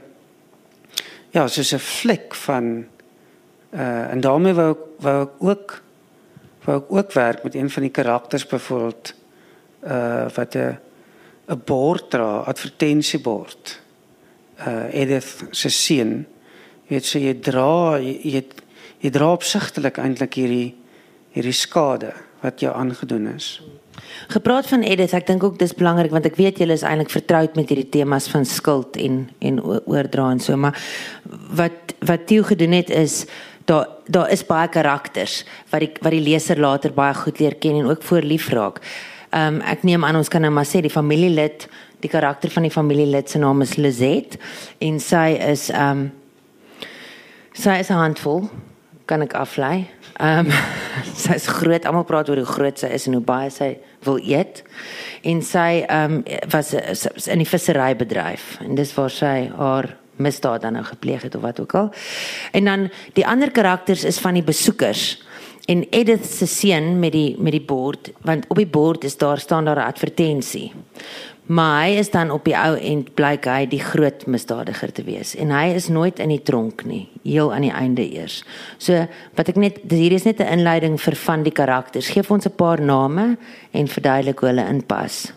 vlek van en daarmee wou ek ook werk met een van die karakters byvoorbeeld wat 'n bord dra, advertensiebord. Edith se seun. Jy weet, so jy dra opsigtelik eintlik hierdie skade wat jou aangedoen is. Gepraat van Edith, ek dink ook dis belangrik want ek weet julle is eintlik vertroud met hierdie temas van skuld en oordra en so, maar wat Theo gedoen het is daar is baie karakters wat die leser later baie goed leer ken en ook voor lief raak. Ek neem aan ons kan nou maar sê die familielid, die karakter van die familielid se naam is Lizette en sy is 'n handvol, kan ek aflei. Sy is groot, almal praat oor hoe groot sy is en hoe baie sy wil eet. En sy was in die visserybedryf en dis waar sy haar misdaad dan nou gepleeg het of wat ook al. En dan die ander karakters is van die besoekers. En Edith se seun met die bord, want op die bord staan daar 'n advertensie. Maar hy is dan op die ou end blyk hy die groot misdadiger te wees. En hy is nooit in die tronk nie, heel aan die einde eers. So, wat ek hier is net 'n inleiding vir van die karakters. Geef ons 'n paar name en verduidelik hoe hulle inpas.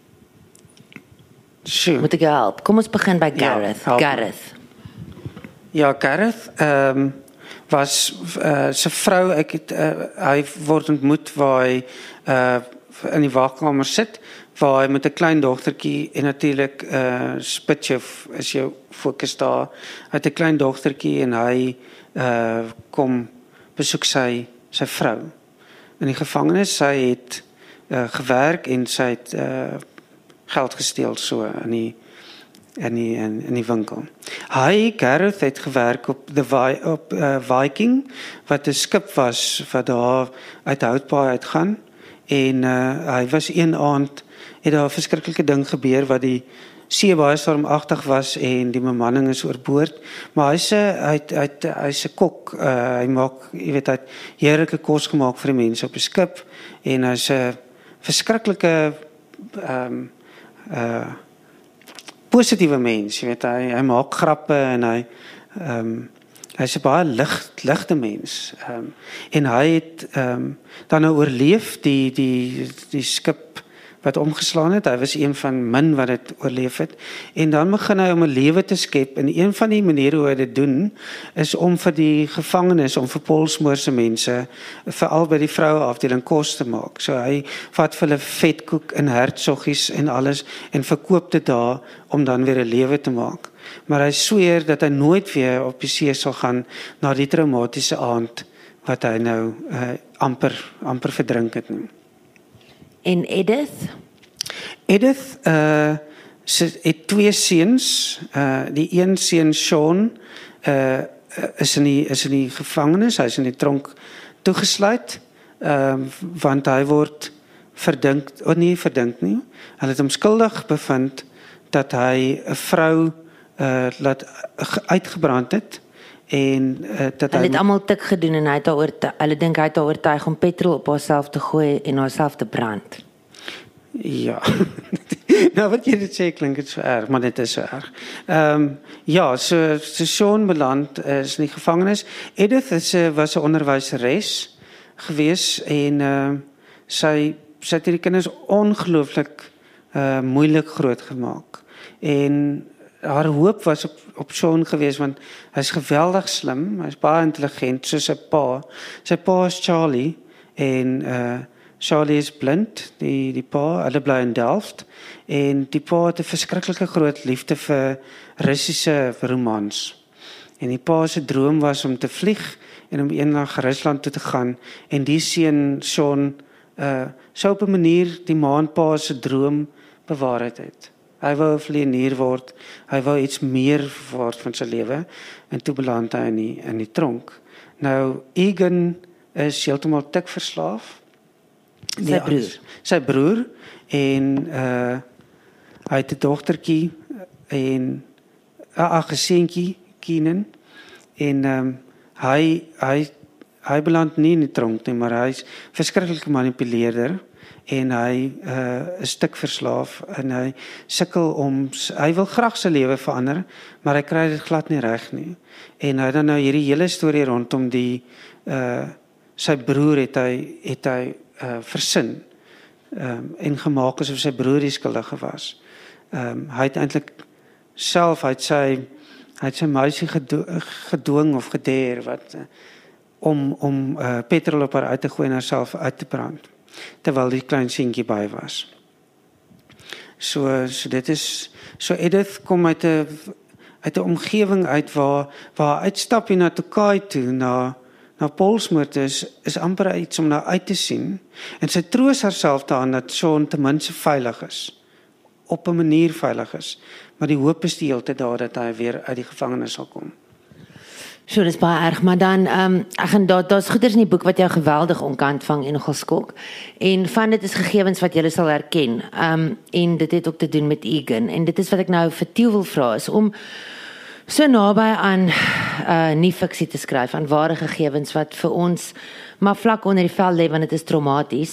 Sure. Moet ek jou help? Kom ons begin by Gareth. Ja, Gareth. Ja, Gareth was sy vrou, hy word ontmoet waar hy in die wagkamer sit, waar hy met 'n klein dogtertjie en natuurlik spitjie is jou fokus daar. Hy het 'n klein dogtertjie en hy kom besoek sy vrou in die gevangenis. Sy het gewerk en sy het geld gesteel so in die winkel. Gareth het gewerk op Viking, wat 'n skip was wat daar uit Houtbaai uitgaan en hy was een aand het daar 'n verskriklike ding gebeur wat die see baie stormagtig was en die bemanning is oorboord, maar hy's 'n kok, hy maak, jy weet, hy het heerlike kos gemaak vir die mense op die skip en hy's 'n verskriklike positiewe mens, jy weet, hy maak grappe en hy's 'n baie ligte mens. En hy het dan nou oorleef die skip wat omgeslaan het. Hy was een van min wat dit oorleef het. En dan begin hy om 'n lewe te skep. En een van die maniere hoe hy dit doen, is om vir die gevangenes, om vir Polsmoorse mense, veral by die vroueafdeling kos te maak. So hy vat vir hulle vetkoek en hertsoggies en alles en verkoop dit daar om dan weer 'n lewe te maak. Maar hy sweer dat hy nooit weer op die see sal gaan na die traumatiese aand wat hy nou amper verdrink het nie. En Edith? Edith het 2 seuns. Die een seun Sean is in die gevangenis, hy is in die tronk toegesluit, want hy word verdink, nie verdink nie. Hulle het hom skuldig bevind dat hy 'n vrou laat uitgebrand het en dat hulle het almal tik gedoen en hulle dink hy het haar oortuig om petrol op haarself te gooi en haarself te brand. Ja. Nou wat jy dit sê klink dit so erg, maar dit is so erg. Ja, so Sean beland is in die gevangenis. Edith was 'n onderwyseres gewees en sy het hierdie kinders ongelooflik moeilik groot gemaak. En haar hoop was op Sean gewees, want hy's geweldig slim, hy's baie intelligent soos sy pa. Sy pa is Charlie en Charlie is blind, die pa, hulle bly in Delft en die pa het 'n verskriklike groot liefde vir Russiese romans. En die pa se droom was om te vlieg en om eendag Rusland toe te gaan en die seun Sean sou op 'n manier die maanpa se droom bewaarheid het. Hy wou 'n vlieënier word, hy wou iets meer word van sy lewe en toe beland hy in die tronk. Nou Egan is heeltemal tikverslaaf. Sy broer en hy het 'n dogtertjie en 'n seentjie, Keenan, en hy hy beland nie in die tronk nie, maar hy's verskriklike manipuleerder en hy is stuk verslaaf en hy sukkel hy wil graag sy lewe verander, maar hy kry dit glad nie reg nie. En hy dan nou hierdie hele storie rondom sy broer het hy versin en gemaak asof sy broer die skuldige was. Hy het eintlik self, hy het sy meisie gedwing of gedeer om petrol op haar uit te gooi en haarself uit te brand, terwyl die klein seentjie by was. So dit is, so Edith kom uit 'n omgewing uit waar uitstap hier na Tokai toe, na Polsmoort is amper iets om na uit te sien, en sy troos haarself daaraan dat Sean ten minste veilig is, op 'n manier veilig is, maar die hoop is die hele tyd daar dat hy weer uit die gevangenis sal kom. So, dis baie erg, maar dan, daar's goeders in die boek wat jou geweldig onkant vang en nogal skok, en van dit is gegevens wat jy sal herken, en dit het ook te doen met Egan, en dit is wat ek nou vir Tieu wil vra, is om so naby aan nie fiksie te skryf, aan ware gegevens wat vir ons maar vlak onder die vel lê, want dit is traumaties.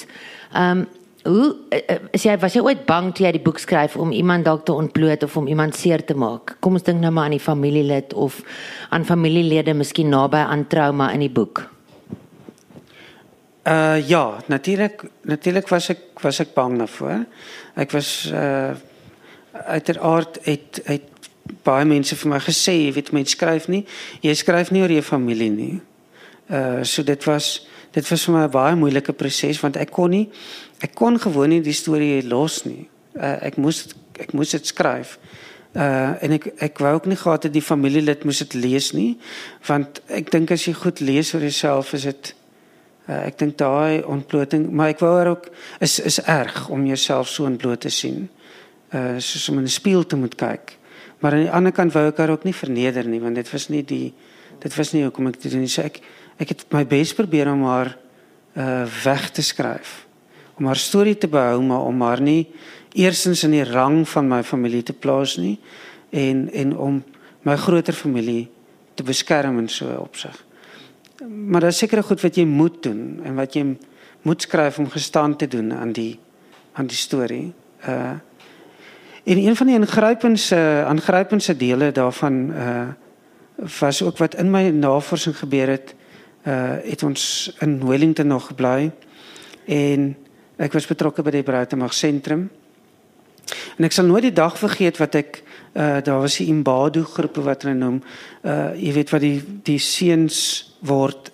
Was jy ooit bang toe jy die boek skryf om iemand dalk te ontbloot of om iemand seer te maak? Kom ons dink nou maar aan die familielid of aan familielede miskien naby aan trauma in die boek. Ja, natuurlijk was ek bang daarvoor. Ek was uiteraard het baie mense vir my gesê, jy weet, jy skryf nie oor jou familie nie. So dit was vir my 'n baie moeilike proses, want ek kon gewoon nie die storie los nie. Ek moes dit skryf. En ek wou ook nie gehad het die familielid moes dit lees nie, want ek dink as jy goed lees oor jouself is dit, ek dink daai ontbloting, maar ek wou ook, is erg om jouself so ontbloot te sien, soos om in 'n spieël te moet kyk. Maar aan die ander kant wou ek haar ook nie verneder nie, want dit was nie hoekom ek dit doen nie. So ek het my bes probeer om haar weg te skryf, om haar storie te behou, maar om haar nie eerstens in die rang van my familie te plaas nie, en om my groter familie te beskerm in so 'n opsig. Maar daar is sekere goed wat jy moet doen, en wat jy moet skryf om gestand te doen aan die storie. En een van die aangrypendste dele daarvan was ook wat in my navorsing gebeur het ons in Wellington nog gebly, en ek was betrokke by die Bruitenberg Sentrum, en ek sal nooit die dag vergeet wat daar was die Imbadu groepe wat hulle noem, jy weet wat die seuns word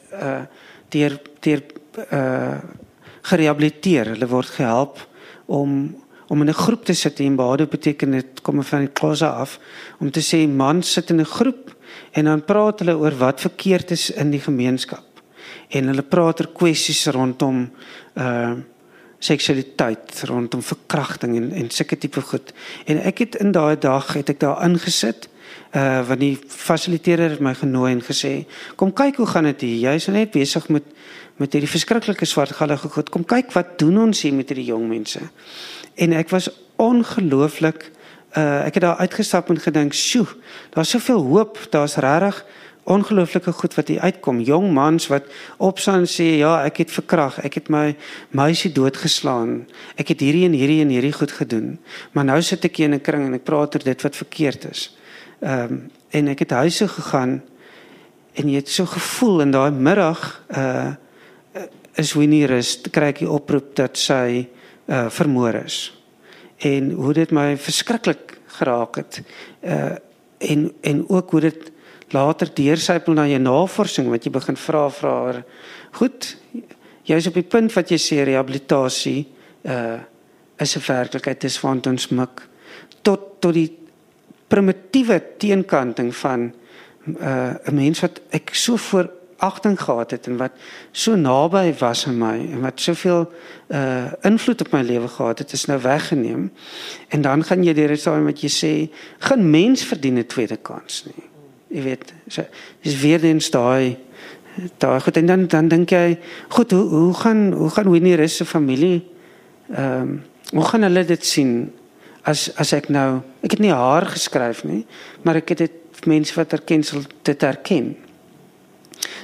gerehabiliteer, hulle word gehelp om in 'n groep te sit. Imbadu beteken dit kom van die Xhosa af, om te sê man sit in 'n groep en dan praat hulle oor wat verkeerd is in die gemeenskap, en hulle praat oor kwessies rondom seksualiteit, rondom verkrachting en sulke tipe goed. En ek het in daai dag daar ingesit, want die fasiliteerder het my genooi en gesê, kom kyk hoe gaan dit hier, jy is net besig met hierdie verskriklike swartgallige goed, kom kyk wat doen ons hier met hierdie jong mense. En ek was ongelooflik, ek het daar uitgestap en gedink, sjoe, daar is soveel hoop, daar is regtig ongelooflike goed wat hier uitkom, jong mans wat opstaan en sê, ja, ek het verkrag, ek het my meisie doodgeslaan, ek het hierdie en hierdie en hierdie goed gedoon, maar nou sit ek hier in 'n kring en ek praat oor dit wat verkeerd is. En ek het huis toe gegaan, en jy het so gevoel, in daai middag, is Winnie Rust, kry ek die oproep dat sy vermoor is. En hoe dit my verskriklik geraak het, en ook hoe dit later deursypel na jou navorsing, wat jy begin vra, goed, jy is op die punt wat jy sê, rehabilitasie is 'n werklikheid, dis want ons mik, tot die primitiewe teenkanting van 'n mens wat ek so voor agting gehad het, en wat so naby was aan my, en wat soveel invloed op my lewe gehad het, is nou weggeneem, en dan gaan jy deur dit saam met jy sê, geen mens verdien 'n tweede kans nie, jy weet, is weer eens daai goed, en dan dink jy, goed, hoe gaan Winnie Rust se familie, hoe gaan hulle dit sien, as ek het nie haar geskryf nie, maar ek het dit mense wat herken sal dit herken.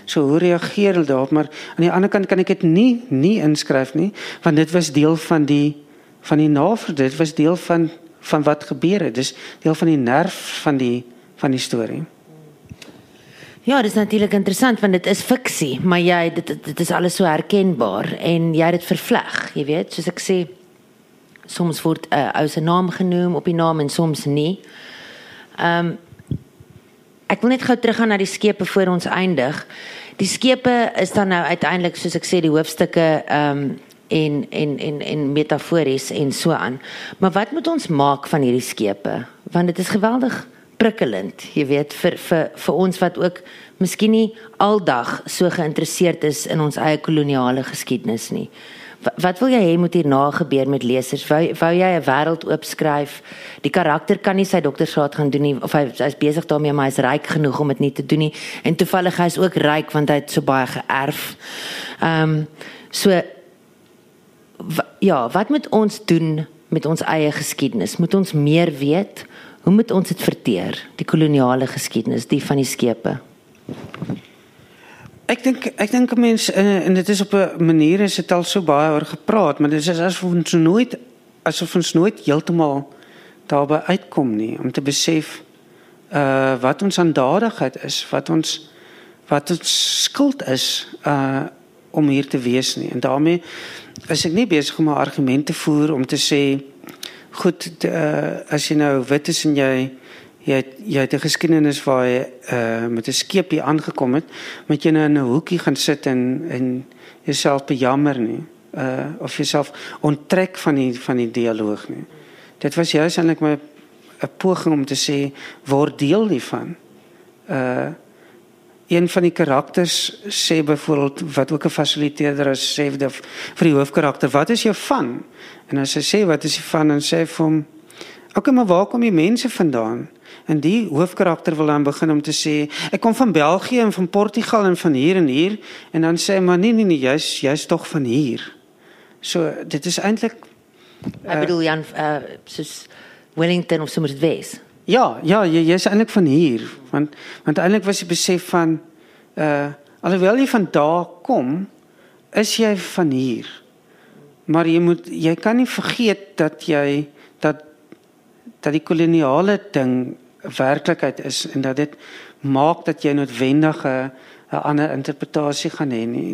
So hoe reageer hulle daarop? Maar aan die ander kant kan ek dit nie inskryf nie, want dit was deel van die navorsing, dit was deel van wat gebeur het. Dis deel van die nerf van die storie. Ja, dit is natuurlik interessant want dit is fiksie, maar dit is alles so herkenbaar en jy het dit vervleg, jy weet, soos ek sê, soms word 'n ou se naam genoem op die naam en soms nie. Ek wil net gou teruggaan na die skepe voor ons eindig. Die skepe is dan nou uiteindelik, soos ek sê, die hoofstukke en metafories en so aan. Maar wat moet ons maak van hierdie skepe? Want dit is geweldig prikkelend, jy weet, vir ons wat ook miskien nie aldag so geïnteresseerd is in ons eie koloniale geskiedenis nie. Wat wil jy hê moet hierna gebeur met lesers? Wou jy 'n wêreld oopskryf? Die karakter kan nie sy doktorsgraad gaan doen nie, of hy's besig daarmee, maar hy's ryk genoeg om dit nie te doen nie. En toevallig hy's ook ryk want hy het so baie geërf. Wat moet ons doen met ons eie geskiedenis? Moet ons meer weet? Hoe moet ons dit verteer? Die koloniale geskiedenis, die van die skepe. Ek dink 'n mens, en dit is op 'n manier is dit al so baie oor gepraat, maar dit is asof ons nooit heeltemal daarby uitkom nie, om te besef wat ons aandadigheid is, wat ons skuld is om hier te wees nie. En daarmee is ek nie besig om 'n argument te voer om te sê, goed, as jy nou wit is en jy het 'n geskiedenis waar jy met 'n skeepie aangekom het, moet jy nou in 'n hoekie gaan sit en jouself bejammer nie, of jouself onttrek van die dialoog nie. Dit was juist eintlik 'n poging om te sê, word deel hiervan. Een van die karakters sê byvoorbeeld, wat ook 'n fasiliteerder sê vir die hoofkarakter, wat is jou van? En as hy sê, wat is die van? Dan sê hy vir hom, okay, maar waar kom die mense vandaan? En die hoofkarakter wil dan begin om te sê, ek kom van België en van Portugal en van hier en hier. En dan sê hy, maar nee, jy's tog van hier. So, dit is eintlik... Ek bedoel, Jan, soos Wellington of so moet het wees. Ja, jy is eintlik van hier. Want eintlik was die besef van, alhoewel jy van daar kom, is jy van hier. Maar jy kan nie vergeet dat die koloniale ding werklikheid is en dat dit maak dat jy noodwendig 'n ander interpretasie gaan hê nie.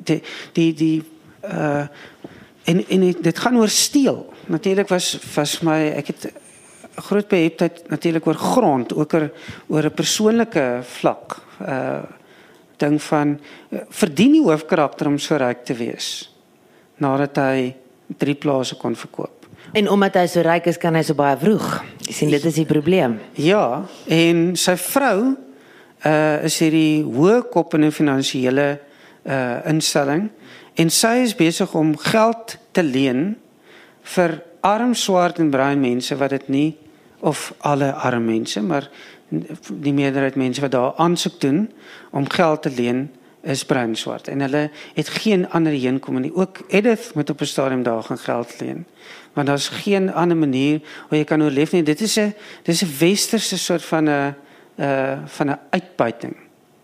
Dit gaan oor steel. Natuurlik was my, ek het groot beheptheid natuurlik oor grond, ook oor 'n persoonlike vlak. Ding van, verdien die hoofkarakter om so ryk te wees, nadat hy 3 plase kon verkoop. En omdat hy so ryk is, kan hy so baie vroeg. Jy sien, dit is die probleem. Ja, en sy vrou is hierdie hoë kop in 'n finansiële instelling, en sy is besig om geld te leen vir arm, swart en bruin mense wat dit nie, of alle arm mense, maar die meerderheid mense wat daar aansoek doen om geld te leen, is bruin, swart. En hulle het geen ander heenkom nie. Ook Edith moet op 'n stadium daar gaan geld leen. Want daar's geen ander manier hoe jy kan oorleef nie. Dit is 'n westerse soort van 'n uitbuiting.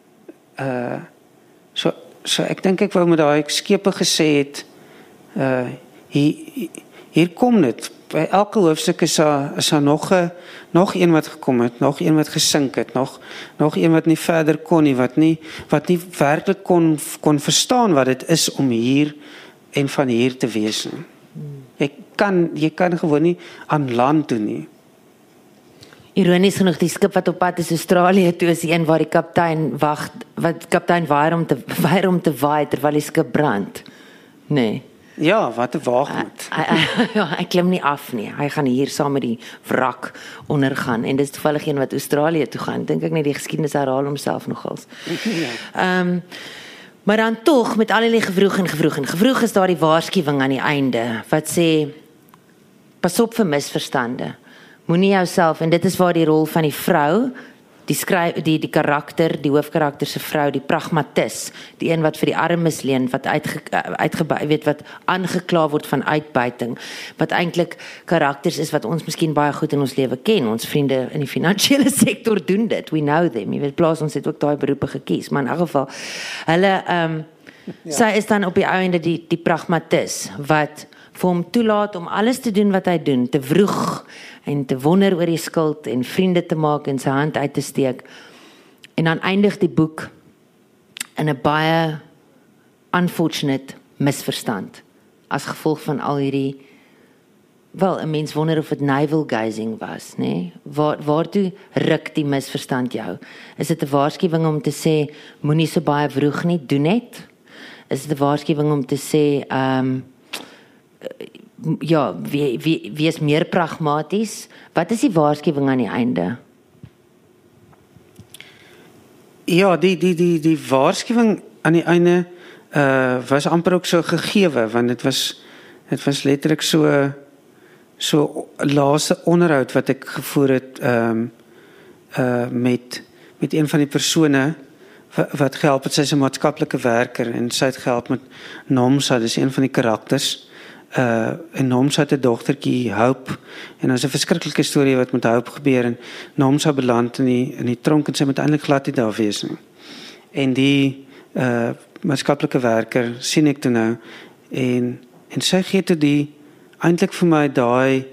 So ek dink ek wou met daai skepe gesê het, hier kom dit. By elke hoofstuk is daar nog een wat gekom het, nog een wat gesink het, nog een wat nie verder kon nie, wat nie werklik kon verstaan wat dit is om hier en van hier te wees nie. Jy kan gewoon nie aan land doen nie. Ironies genoeg, die skip wat op pad is Australië toe is die een waar die kaptein weier om te waai terwyl die skip brand. Nee. Ja, wat 'n waagmoed. Hy klim nie af nie. Hy gaan hier saam met die wrak ondergaan. En dis toevallig een wat Australië toe gaan. Dink ek net die geskiedenis herhaal homself nogals. Ja. Maar dan tog, met al die gewroeg is daar die waarskuwing aan die einde, wat sê, pas op vir misverstande. Moenie jouself, en dit is waar die rol van die vrou die karakter, die hoofkarakter se vrou, die pragmatis, die een wat vir die armes leen, wat wat aangekla word van uitbuiting, wat eintlik karakters is wat ons miskien baie goed in ons lewe ken. Ons vriende in die finansiële sektor doen dit. We know them. Jy weet, plaas ons het ook daai beroepe gekies, maar in elk geval hulle sy is dan op die einde die pragmatis wat vir hom toelaat om alles te doen wat hy doen, te vroeg en te wonder oor die skuld en vriende te maak en sy hand uit te steek. En dan eindig die boek in 'n baie unfortunate misverstand as gevolg van al hierdie, wel, 'n mens wonder of dit navel gazing was, né? Waartoe ruk die misverstand jou? Is dit 'n waarskuwing om te sê moenie so baie vroeg nie, doen net? Is dit 'n waarskuwing om te sê ja, wie is meer pragmaties? Wat is die waarskuwing aan die einde? Ja, die waarskuwing aan die einde was amper ook so gegewe, want dit was letterlik so laaste onderhoud wat ek gevoer het met een van die persone wat gehelp het. Sy is 'n maatskaplike werker en sy het gehelp met Nomsa, dis een van die karakters. En Nomsa het 'n dogtertjie, Hope, en daar's 'n verskriklike storie wat met Hope gebeur, en Nomsa beland in die tronk en sy moet eintlik glad nie daar wees nie. En die maatskaplike werker sien ek toe nou, en sy gee toe die eintlik vir my daai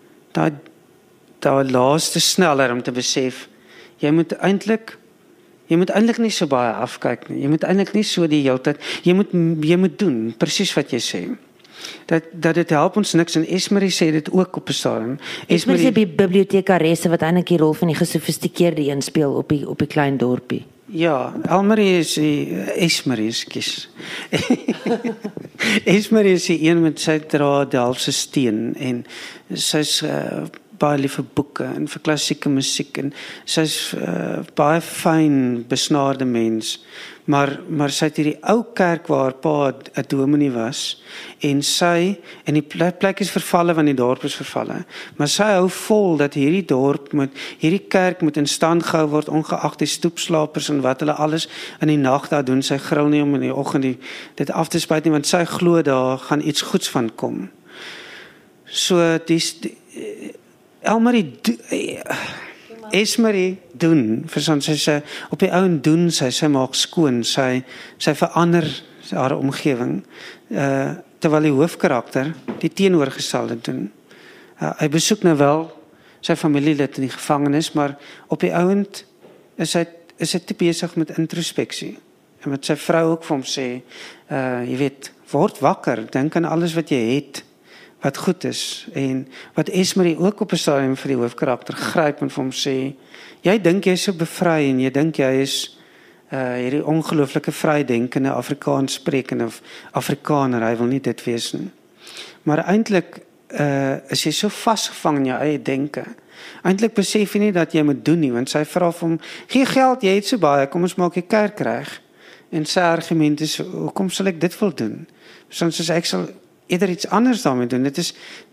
laaste sneller om te besef, jy moet eintlik nie so baie afkyk nie. Jy moet eintlik nie so die hele tyd, jy moet doen presies wat jy sê. Dat dit help ons niks, en Esmerie sê dit ook op 'n stadium. Esmerie is die bibliotekaresse wat eintlik die rol van die gesofistikeerde een speel op die klein dorpie. Ja, Elmarie is Esmerie, ekskuus. Esmerie is die een met sy dra Delftse steen, en sy's baie lief vir boeke en vir klassieke musiek, en sy's baie fyn besnaarde mens, maar sy het hierdie ou kerk waar pa 'n dominee was, en die plek is vervalle want die dorp is vervalle, maar sy hou vol dat hierdie kerk moet in stand gehou word, ongeag die stoepslapers en wat hulle alles in die nag daar doen. Sy gril nie om in die oggend dit af te spuit nie, want sy glo daar gaan iets goeds van kom. So Elmarie Esmerie doen, verstaan, sy op die ouen doen, sy maak skoon, sy verander haar omgewing, terwyl die hoofkarakter die teenoorgestelde doen. Hy besoek nou wel sy familielid in die gevangenis, maar op die ouend is hy te besig met introspeksie, en met sy vrou ook vir hom sê, jy weet, word wakker, dink aan alles wat jy het, wat goed is, en wat Esmerie ook op 'n stadium vir die hoofkarakter gryp en vir hom sê, jy dink jy is so bevry, en jy dink jy is hierdie ongelooflike vrydenkende Afrikaans sprekende Afrikaner, hy wil nie dit wees nie. Maar eintlik is jy so vasgevang in jou eie denke. Eintlik besef jy nie dat jy moet doen nie, want sy vra vir hom, gee geld, jy het so baie, kom ons maak 'n kerk reg. En sy argument is, hoekom sal ek dit wil doen? Soms ek sal eerder iets anders daarmee doen. Dit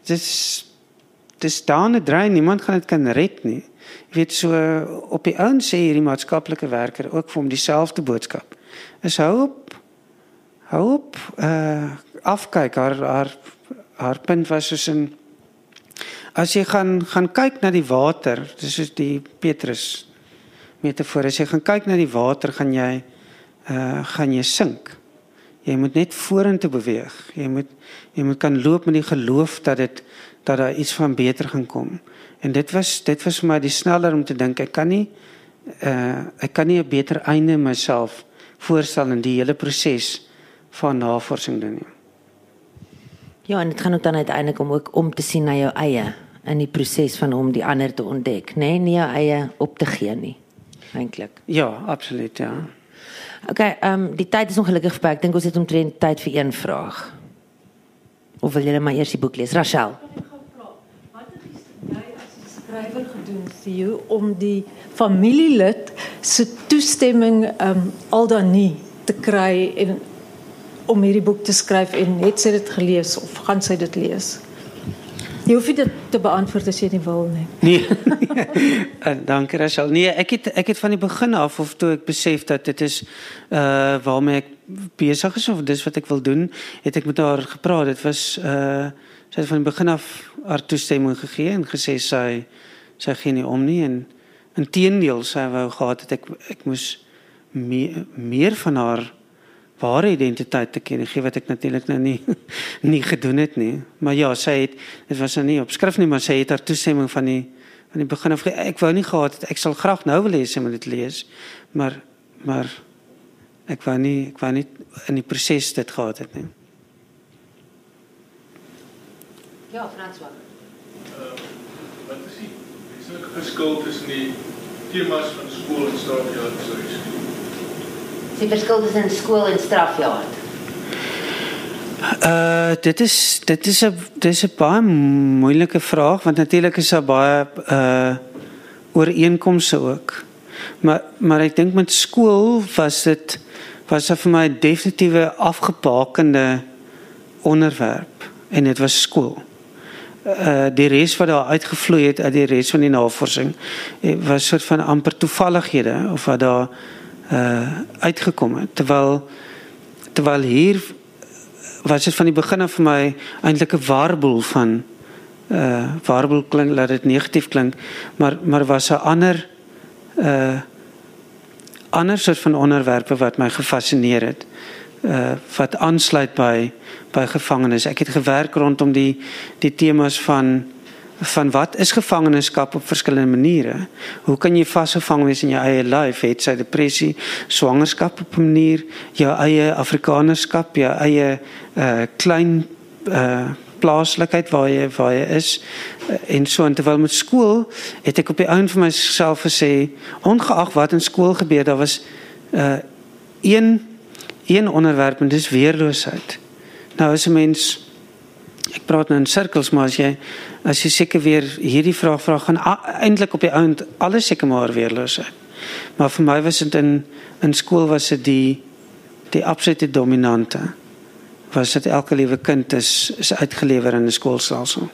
is daar 'n drein, niemand gaan dit kan red nie. Jy weet, so op die ouen sê hierdie maatskaplike werker ook vir hom dieselfde boodskap. Is hou op afkyk, haar punt was soos in, as jy gaan kyk na die water, dis soos die Petrus metafoor, as jy gaan kyk na die water, gaan jy sink. Jy moet net vorentoe beweeg. Jy moet kan loop met die geloof dat daar iets van beter gaan kom. En dit was vir my die sneller om te dink, ek kan nie 'n beter einde myself voorstel in die hele proses van navorsing doen nie. Ja, en dit gaan ook dan uiteindelik om te sien na jou eie in die proses van om die ander te ontdek, nee, nie jou eie op te gee nie, eintlik. Ja, absoluut, ja. Okay, die tyd is ongelukkig verby. Ek dink ons het omtrent tyd vir een vraag. Of wil julle maar eers die boek lees? Rachel. Wat het jy as skrywer gedoen, Theo, om die familielid se toestemming al dan nie te kry en om hierdie boek te skryf, en het sy dit gelees of gaan sy dit lees? Jy hoef nie dit te beantwoord as jy nie wil nie. Nee, dankie Rachel. Nee, ek het van die begin af, of toe ek besef dat dit is waarmee ek besig is, of dis wat ek wil doen, het ek met haar gepraat. Dit was, sy het van die begin af haar toestemming gegee en gesê sy gee nie om nie, en inteendeel, sy wou gehad het ek moes meer van haar ware identiteit te ken gee, wat ek natuurlik nou nie gedoen het nie. Maar ja, dit was nou nie op skrif nie, maar sy het haar toestemming van die begin af, ek wou nie gehad het, ek sal graag nou wil hê sy moet dit lees, maar ek wou nie in die proses dit gehad het nie. Ja, François. Wat is die wesenlike verskil tussen die temas van skool en strafjaar sou jy sê? Die verskil tussen skool en strafjaar. Dit is 'n baie moeilike vraag, want natuurlik is daar baie ooreenkomste ook. Maar ek dink met skool was dit vir my 'n definitiewe afgebakende onderwerp, en dit was skool. Die res wat daar uitgevloei het uit die res van die navorsing was soort van amper toevallighede of wat daar uitgekom het, terwyl hier was dit van die begin af vir my eintlik 'n warboel van warboel klink, laat dit negatief klink, maar was 'n ander soort van onderwerpe wat my gefascineer het, wat aansluit by gevangenes. Ek het gewerk rondom die temas van wat is gevangenskap op verskillende maniere. Hoe kan jy vasgevang wees in jou eie lyf? Het sy depressie, swangerskap op 'n manier, jou eie Afrikanerskap, jou eie klein plaaslikheid waar jy is, en so, en terwyl met skool het ek op die einde van myself gesê, ongeag wat in skool gebeur, daar was een onderwerp, en dis weerloosheid. Nou as 'n mens, ek praat nou in sirkels, maar as jy seker weer hierdie vraag gaan eintlik op die einde alles seker maar weerloosheid. Maar vir my was dit in skool was dit die absolute dominante. Was dit elke liewe kind is uitgelewer in 'n skoolstelsel.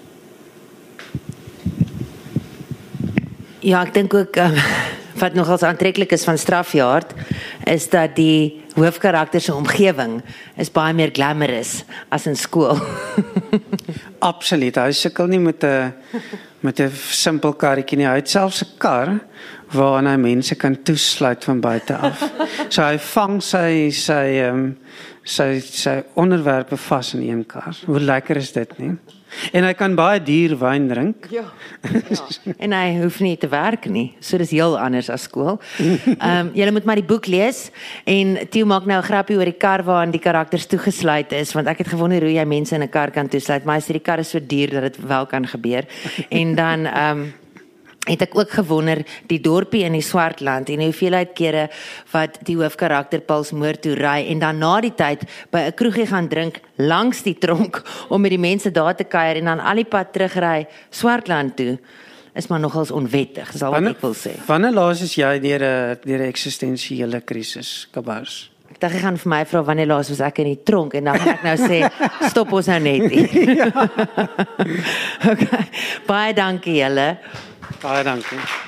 Ja, ek dink ook wat nogals aantreklik is van strafjaard is dat die hoofkarakter se omgewing is baie meer glamorous as in skool. Absoluut. Hy sukkel nie met 'n simpel karretjie nie. Hy het selfs 'n kar waaraan hy mense kan toesluit van buite af. So hy vang sy onderwerpe vas in een kar. Hoe lekker is dit, nie? En hy kan baie duur wyn drink. Ja. En hy hoef nie te werk nie. So dis heel anders as skool. Julle moet maar die boek lees, en Theo maak nou 'n grappie oor die kar waarin die karakters toegesluit is, want ek het gewonder hoe jy mense in 'n kar kan toesluit, maar hy sê die kar is so duur dat dit wel kan gebeur. En dan het ek ook gewonder die dorpie in die Swartland en die hoeveelheid kere wat die hoofkarakter Pauls moor toe ry en dan na die tyd by 'n kroegie gaan drink langs die tronk om met die mense daar te kuier en dan al die pad terugry Swartland toe, is maar nogals onwettig, dis al wat ek wil sê. Wanneer laas is jy deur 'n eksistensiële krisis, Kabars? Ek dink jy gaan vir my vra wanneer laas was ek in die tronk, en dan gaan ek nou sê, stop ons nou net hier. Okay. Baie dankie julle. Baie dankie.